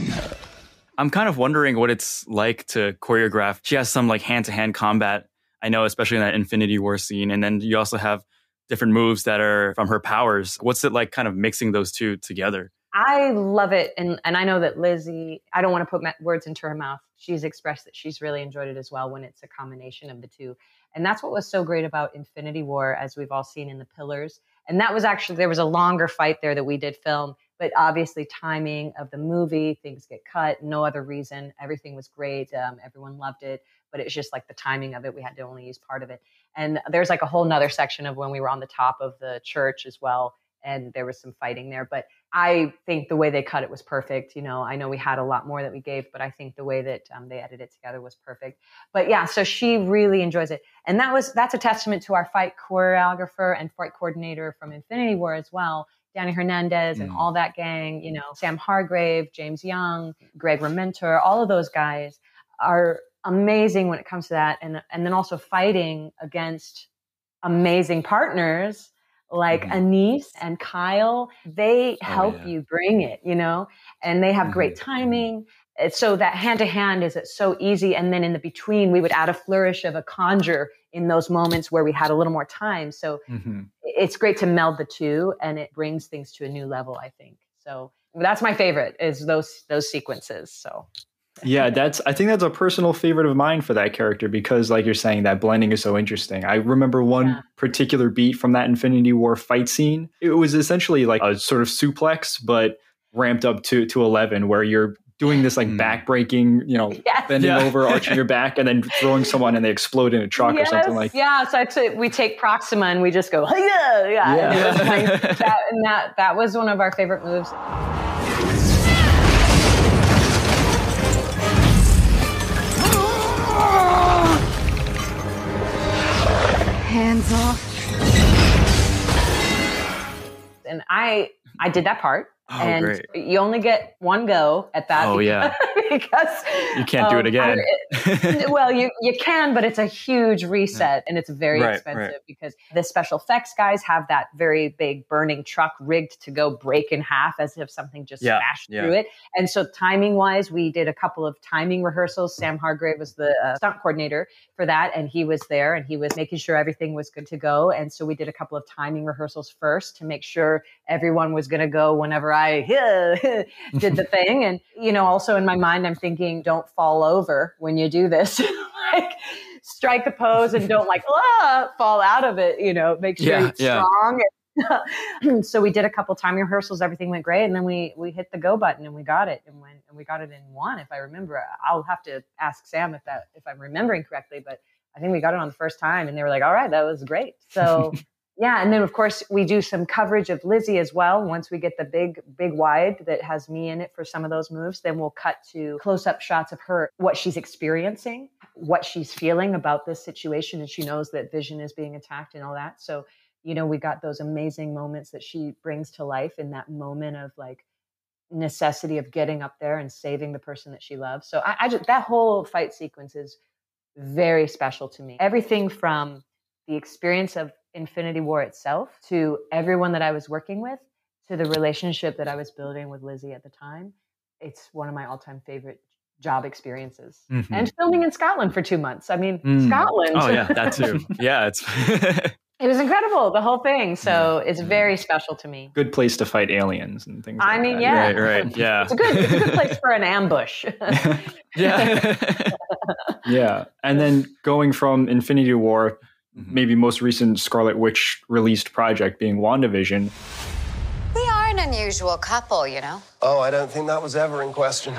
I'm kind of wondering what it's like to choreograph. She has some like hand-to-hand combat, I know, especially in that Infinity War scene. And then you also have different moves that are from her powers. What's it like kind of mixing those two together? I love it. And, and I know that Lizzie, I don't want to put words into her mouth. She's expressed that she's really enjoyed it as well when it's a combination of the two. And that's what was so great about Infinity War, as we've all seen in the Pillars. And that was actually, there was a longer fight there that we did film. But obviously timing of the movie, things get cut, no other reason. Everything was great. Um, everyone loved it. But it was just like the timing of it. We had to only use part of it. And there's like a whole nother section of when we were on the top of the church as well. And there was some fighting there. But I think the way they cut it was perfect. You know, I know we had a lot more that we gave, but I think the way that um, they edited it together was perfect. But yeah, so she really enjoys it. And that was that's a testament to our fight choreographer and fight coordinator from Infinity War as well, Danny Hernandez mm. and all that gang, you know, Sam Hargrave, James Young, Greg Rementor, all of those guys are amazing when it comes to that. And, and then also fighting against amazing partners like mm. Anise and Kyle. They help oh, yeah. you bring it, you know, and they have mm-hmm. great timing. So that hand to hand is so easy. And then in the between, we would add a flourish of a conjure in those moments where we had a little more time. So mm-hmm. it's great to meld the two, and it brings things to a new level, I think. So that's my favorite, is those those sequences. So yeah, that's I think that's a personal favorite of mine for that character, because like you're saying, that blending is so interesting. I remember one yeah. particular beat from that Infinity War fight scene. It was essentially like a sort of suplex, but ramped up to to eleven, where you're doing this like mm. back-breaking, you know, yes. bending yeah. over, arching your back, and then throwing someone and they explode in a truck yes. or something like that. Yeah, so actually we take Proxima and we just go, yeah, yeah. yeah. And, it was like, that, and that, that was one of our favorite moves. Hands off. And I, I did that part. Oh, and great. You only get one go at that. Oh, because, yeah. because you can't um, do it again. it, well, you, you can, but it's a huge reset yeah. and it's very right, expensive right. because the special effects guys have that very big burning truck rigged to go break in half as if something just yeah, smashed yeah. through it. And so timing wise, we did a couple of timing rehearsals. Sam Hargrave was the uh, stunt coordinator for that. And he was there and he was making sure everything was good to go. And so we did a couple of timing rehearsals first to make sure everyone was going to go whenever I did the thing. And, you know, also in my mind, I'm thinking, don't fall over when you do this. Like, strike a pose and don't like ah, fall out of it, you know, make sure Yeah, it's yeah. strong. So we did a couple time rehearsals, everything went great. And then we, we hit the go button and we got it. And when, and we got it in one, if I remember. I'll have to ask Sam if that, if I'm remembering correctly, but I think we got it on the first time and they were like, all right, that was great. So yeah. And then of course we do some coverage of Lizzie as well. Once we get the big, big wide that has me in it for some of those moves, then we'll cut to close-up shots of her, what she's experiencing, what she's feeling about this situation. And she knows that Vision is being attacked and all that. So, you know, we got those amazing moments that she brings to life in that moment of like necessity of getting up there and saving the person that she loves. So I, I just, that whole fight sequence is very special to me. Everything from the experience of Infinity War itself to everyone that I was working with to the relationship that I was building with Lizzie at the time. It's one of my all-time favorite job experiences. Mm-hmm. And filming in Scotland for two months. I mean, mm. Scotland. Oh yeah, that too. Yeah, it's it was incredible, the whole thing. So it's very special to me. Good place to fight aliens and things I like mean, that. yeah. Right, right. Yeah. It's a good it's a good place for an ambush. Yeah. Yeah. And then going from Infinity War, maybe most recent Scarlet Witch released project being WandaVision. We are an unusual couple, you know. Oh, I don't think that was ever in question.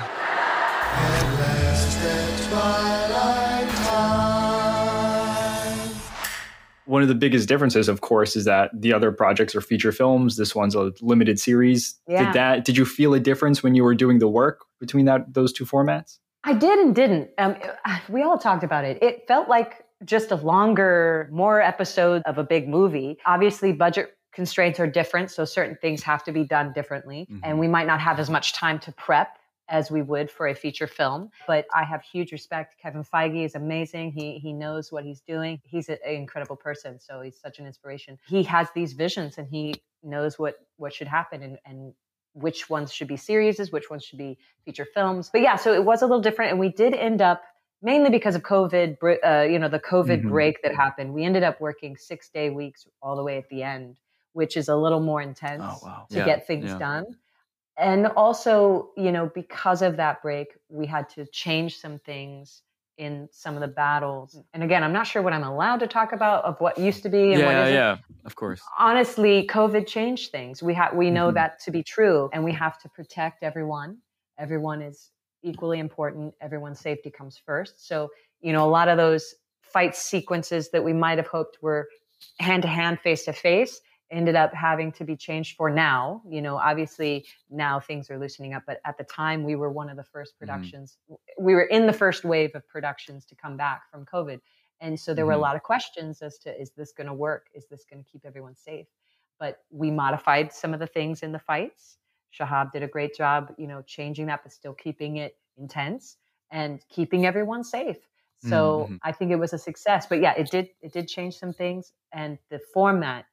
One of the biggest differences, of course, is that the other projects are feature films. This one's a limited series. Yeah. Did that? Did you feel a difference when you were doing the work between that those two formats? I did and didn't. Um, we all talked about it. It felt like just a longer, more episode of a big movie. Obviously, budget constraints are different, so certain things have to be done differently. Mm-hmm. And we might not have as much time to prep as we would for a feature film. But I have huge respect. Kevin Feige is amazing. He he knows what he's doing. He's an incredible person, so he's such an inspiration. He has these visions and he knows what, what should happen and, and which ones should be series, which ones should be feature films. But yeah, so it was a little different. And we did end up, mainly because of COVID, uh, you know, the COVID mm-hmm. break that happened, we ended up working six day weeks all the way at the end, which is a little more intense oh, wow. to yeah, get things yeah. done. And also, you know, because of that break, we had to change some things in some of the battles. And again, I'm not sure what I'm allowed to talk about of what used to be and yeah, what isn't. Yeah, of course. Honestly, COVID changed things. We have we know mm-hmm. that to be true, and we have to protect everyone. Everyone is equally important. Everyone's safety comes first. So, you know, a lot of those fight sequences that we might have hoped were hand to hand, face to face, ended up having to be changed for now. You know, obviously now things are loosening up, but at the time we were one of the first productions. Mm-hmm. We were in the first wave of productions to come back from COVID. And so there mm-hmm. were a lot of questions as to, is this going to work? Is this going to keep everyone safe? But we modified some of the things in the fights. Shahab did a great job, you know, changing that, but still keeping it intense and keeping everyone safe. So mm-hmm. I think it was a success, but yeah, it did, it did change some things. And the format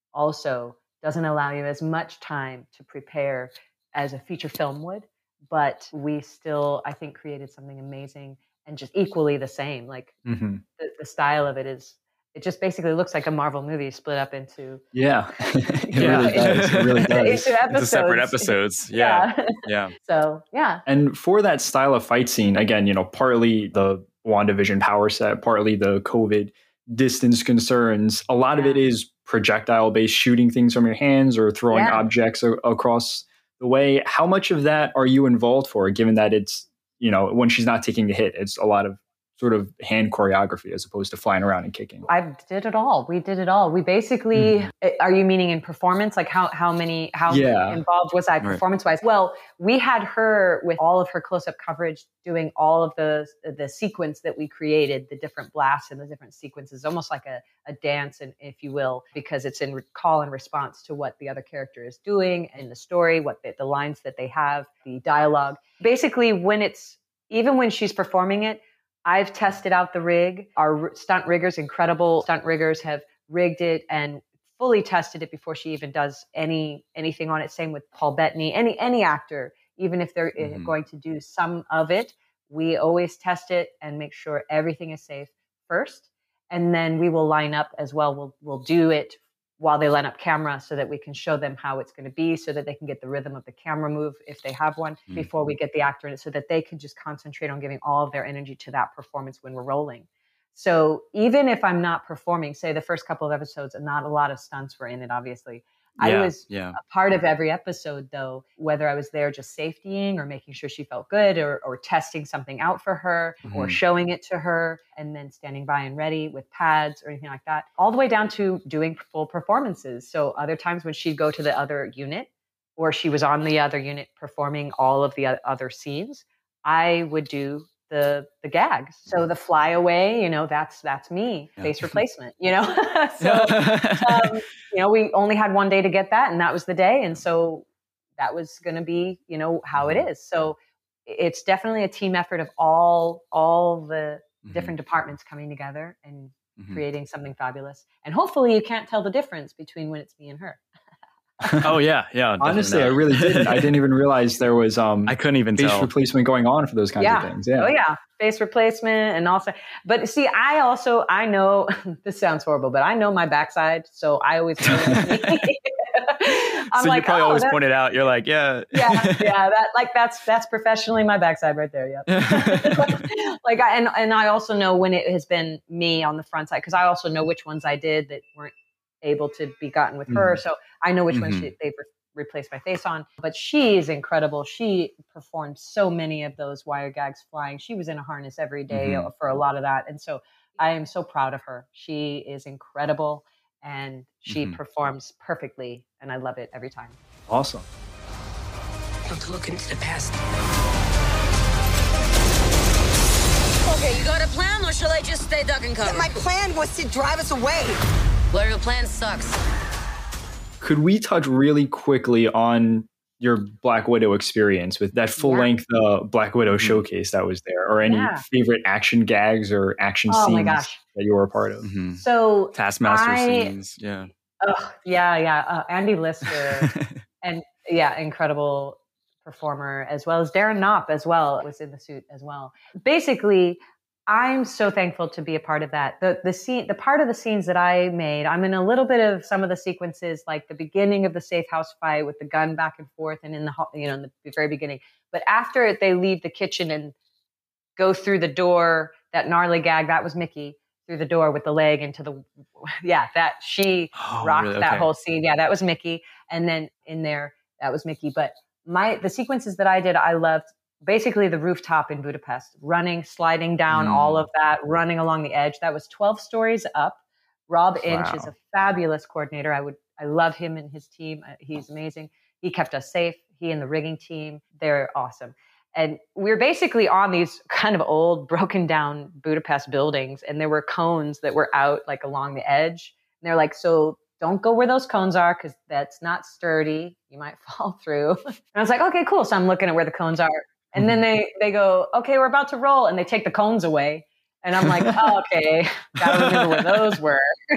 also doesn't allow you as much time to prepare as a feature film would, but we still, I think, created something amazing and just equally the same. Like mm-hmm. the, the style of it is, it just basically looks like a Marvel movie split up into yeah, it yeah. really does. It really does. Into episodes. Into separate episodes. Yeah. yeah, yeah. So yeah. And for that style of fight scene, again, you know, partly the WandaVision power set, partly the COVID distance concerns. A lot yeah. of it is projectile-based, shooting things from your hands or throwing yeah. objects a- across the way. How much of that are you involved for, given that it's, you know, when she's not taking a hit, it's a lot of sort of hand choreography as opposed to flying around and kicking? I did it all. We did it all. We basically, mm-hmm. are you meaning in performance? Like how, how many, how yeah. involved was I performance wise? Right. Well, we had her with all of her close-up coverage doing all of the, the sequence that we created, the different blasts and the different sequences, almost like a, a dance, and if you will, because it's in call and response to what the other character is doing in the story, what the, the lines that they have, the dialogue. Basically, when it's, even when she's performing it, I've tested out the rig. Our stunt riggers, incredible stunt riggers, have rigged it and fully tested it before she even does any anything on it. Same with Paul Bettany, any any actor, even if they're mm-hmm. going to do some of it, we always test it and make sure everything is safe first. And then we will line up as well. We'll we'll do it while they line up camera so that we can show them how it's going to be, so that they can get the rhythm of the camera move if they have one mm. before we get the actor in it, so that they can just concentrate on giving all of their energy to that performance when we're rolling. So even if I'm not performing, say the first couple of episodes, and not a lot of stunts were in it, obviously, yeah, I was yeah. a part of every episode, though, whether I was there just safetying or making sure she felt good, or, or testing something out for her mm-hmm. or showing it to her, and then standing by and ready with pads or anything like that, all the way down to doing full performances. So other times when she'd go to the other unit, or she was on the other unit performing all of the other scenes, I would do the the gags. So the flyaway, you know, that's that's me, yeah. face replacement, you know. so um, you know, we only had one day to get that, and that was the day, and so that was going to be, you know, how it is. So it's definitely a team effort of all all the mm-hmm. different departments coming together and mm-hmm. creating something fabulous. And hopefully, you can't tell the difference between when it's me and her. Oh yeah, yeah. Honestly, not. I really didn't. I didn't even realize there was um I couldn't even face tell. replacement going on for those kinds yeah. of things. Yeah. Oh yeah, face replacement, and also. But see, I also I know this sounds horrible, but I know my backside, so I always. I'm so like, you probably oh, always that, point it out. You're like, yeah, yeah, yeah. That like that's that's professionally my backside right there. Yep. like I and and I also know when it has been me on the front side, because I also know which ones I did that weren't able to be gotten with her. Mm-hmm. So I know which mm-hmm. ones she, they've re- replaced my face on. But she is incredible. She performed so many of those wire gags flying. She was in a harness every day mm-hmm. for a lot of that. And so I am so proud of her. She is incredible, and she mm-hmm. performs perfectly. And I love it every time. Awesome. Don't look into the past. Okay, you got a plan, or shall I just stay duck and cover? Yeah, my plan was to drive us away. Well, your plan sucks. Could we touch really quickly on your Black Widow experience with that full-length yeah. uh, Black Widow showcase that was there, or any yeah. favorite action gags or action oh scenes my gosh. that you were a part of? Mm-hmm. So Taskmaster I, scenes, yeah. Oh, yeah, yeah. Uh, Andy Lister, and yeah, incredible performer, as well as Darren Knopp as well was in the suit as well. Basically, I'm so thankful to be a part of that. The the scene, the part of the scenes that I made, I'm in a little bit of some of the sequences, like the beginning of the safe house fight with the gun back and forth, and in the you know in the very beginning. But after they leave the kitchen and go through the door, that gnarly gag, that was Mickey through the door with the leg into the yeah that she oh, rocked really? that okay. whole scene. Yeah, that was Mickey, and then in there that was Mickey. But my the sequences that I did, I loved. Basically the rooftop in Budapest, running, sliding down, mm. all of that, running along the edge. That was twelve stories up. Rob Inch wow. is a fabulous coordinator. I would, I love him and his team. He's amazing. He kept us safe. He and the rigging team, they're awesome. And we we're basically on these kind of old, broken down Budapest buildings, and there were cones that were out like along the edge. And they're like, so don't go where those cones are, because that's not sturdy. You might fall through. And I was like, okay, cool. So I'm looking at where the cones are. And then they, they go, okay, we're about to roll. And they take the cones away. And I'm like, oh, okay, gotta remember where those were.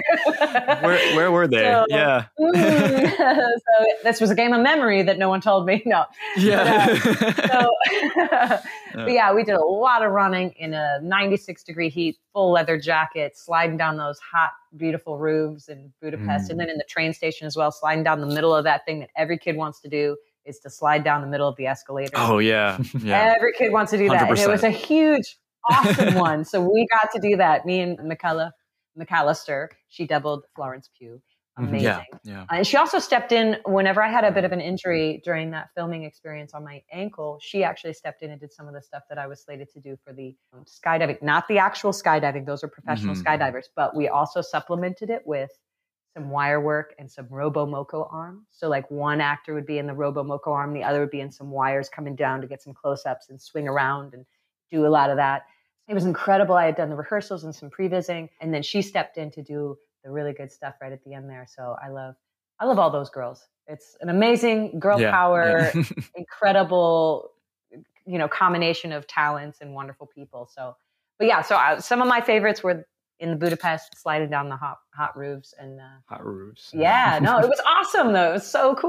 where where were they? So, yeah. Mm, so this was a game of memory that no one told me. No. Yeah. But, uh, so, but yeah, we did a lot of running in a ninety-six degree heat, full leather jacket, sliding down those hot, beautiful roofs in Budapest. Mm. And then in the train station as well, sliding down the middle of that thing that every kid wants to do, is to slide down the middle of the escalator. Oh, yeah. yeah. Every kid wants to do that. And it was a huge, awesome one. So we got to do that. Me and Michaela McAllister, she doubled Florence Pugh. Amazing. Yeah, yeah. Uh, and she also stepped in whenever I had a bit of an injury during that filming experience on my ankle. She actually stepped in and did some of the stuff that I was slated to do for the um, skydiving. Not the actual skydiving. Those are professional mm-hmm. skydivers. But we also supplemented it with some wire work and some robo-moco arm. So like one actor would be in the robo-moco arm, the other would be in some wires coming down to get some close-ups and swing around and do a lot of that. It was incredible. I had done the rehearsals and some pre-vising, and then she stepped in to do the really good stuff right at the end there. So I love, I love all those girls. It's an amazing girl yeah, power, yeah. incredible, you know, combination of talents and wonderful people. So, but yeah, so I, some of my favorites were in the Budapest, sliding down the hot hot roofs and uh, hot roofs. Yeah, no, it was awesome though. It was so cool.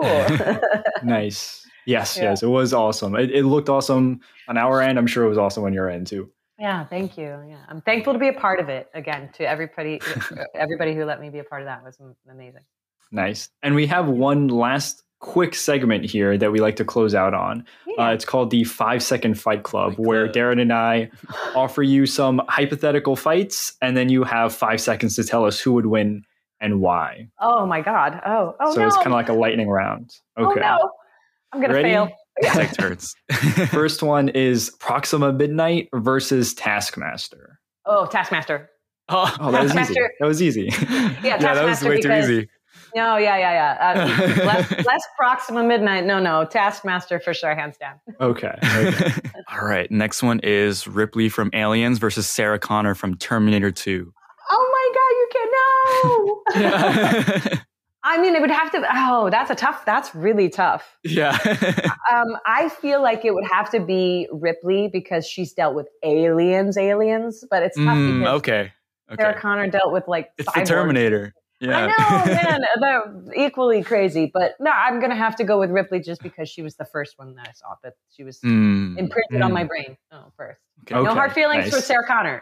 Nice. Yes, yeah. yes, it was awesome. It, it looked awesome on our end. I'm sure it was awesome on your end too. Yeah, thank you. Yeah, I'm thankful to be a part of it. Again, to everybody, everybody who let me be a part of that was amazing. Nice. And we have one last quick segment here that we like to close out on. Yeah. Uh, it's called the Five Second Fight Club, Fight where Club. Darren and I offer you some hypothetical fights, and then you have five seconds to tell us who would win and why. Oh my God. Oh, oh so no. it's kind of like a lightning round. Okay. Oh no. I'm going to fail. Yeah. Take turns. First one is Proxima Midnight versus Taskmaster. Oh, Taskmaster. Oh, oh that was easy. That was easy. Yeah, yeah, that was way because, too easy. No, yeah, yeah, yeah. Uh, less, less Proxima Midnight. No, no. Taskmaster for sure, hands down. Okay. okay. All right. Next one is Ripley from Aliens versus Sarah Connor from Terminator two. Oh my God, you can no. I mean, it would have to. Oh, that's a tough. That's really tough. Yeah. um, I feel like it would have to be Ripley because she's dealt with aliens, aliens. But it's tough mm, because okay. okay. Sarah Connor dealt with like it's cyborgs. The Terminator. Yeah. I know, man. They're equally crazy. But no, I'm gonna have to go with Ripley just because she was the first one that I saw. That she was mm, imprinted mm. on my brain. Oh, first. Okay. No okay. hard feelings nice. for Sarah Connor.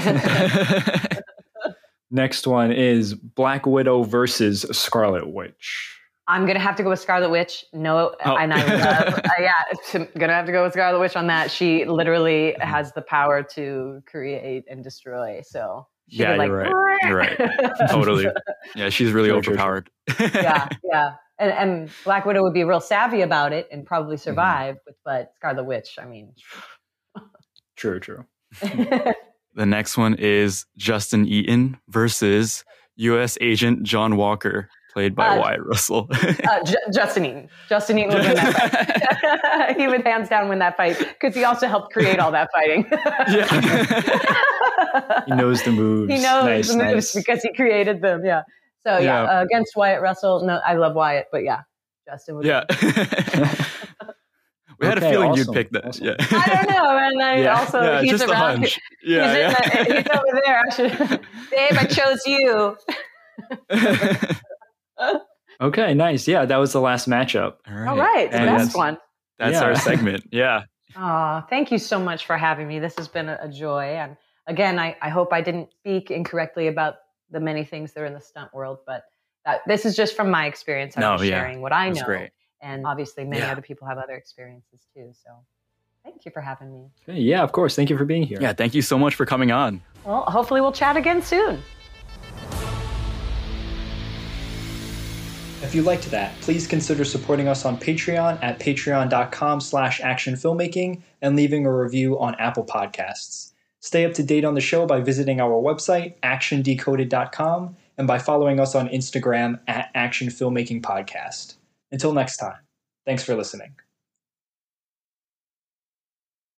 Next one is Black Widow versus Scarlet Witch. I'm going to have to go with Scarlet Witch. No, oh. and I love, uh, yeah, I'm going to have to go with Scarlet Witch on that. She literally has the power to create and destroy. So yeah, you're like, right. You're right. Totally. Yeah, she's really sure, overpowered. Sure, sure. yeah, yeah. And, and Black Widow would be real savvy about it and probably survive. Mm-hmm. But Scarlet Witch, I mean. True, true. The next one is Justin Eaton versus U S Agent John Walker, played by uh, Wyatt Russell. uh, J- Justin Eaton. Justin Eaton would win that fight. He would hands down win that fight because he also helped create all that fighting. Yeah. He knows the moves. He knows nice, the moves nice. because he created them. Yeah. So yeah, yeah. Uh, against Wyatt Russell. No, I love Wyatt, but yeah, Justin would. Yeah. We had okay, a feeling awesome. you'd pick that. Awesome. Yeah. I don't know, and I yeah. also yeah, he's just around. A hunch. Yeah, he's, yeah. In the, he's over there. I should, Dave, I chose you. Okay, nice. Yeah, that was the last matchup. All right, All right the and best that's, one. That's yeah. our segment. Yeah. Oh, thank you so much for having me. This has been a, a joy, and again, I, I hope I didn't speak incorrectly about the many things that are in the stunt world, but that, this is just from my experience. I'm no, just yeah. sharing what I That's know. Great. And obviously many yeah. other people have other experiences too. So thank you for having me. Okay, yeah, of course. Thank you for being here. Yeah, thank you so much for coming on. Well, hopefully we'll chat again soon. If you liked that, please consider supporting us on Patreon at patreon.com slash actionfilmmaking and leaving a review on Apple Podcasts. Stay up to date on the show by visiting our website, action decoded dot com, and by following us on Instagram at Action Filmmaking Podcast. Until next time, thanks for listening.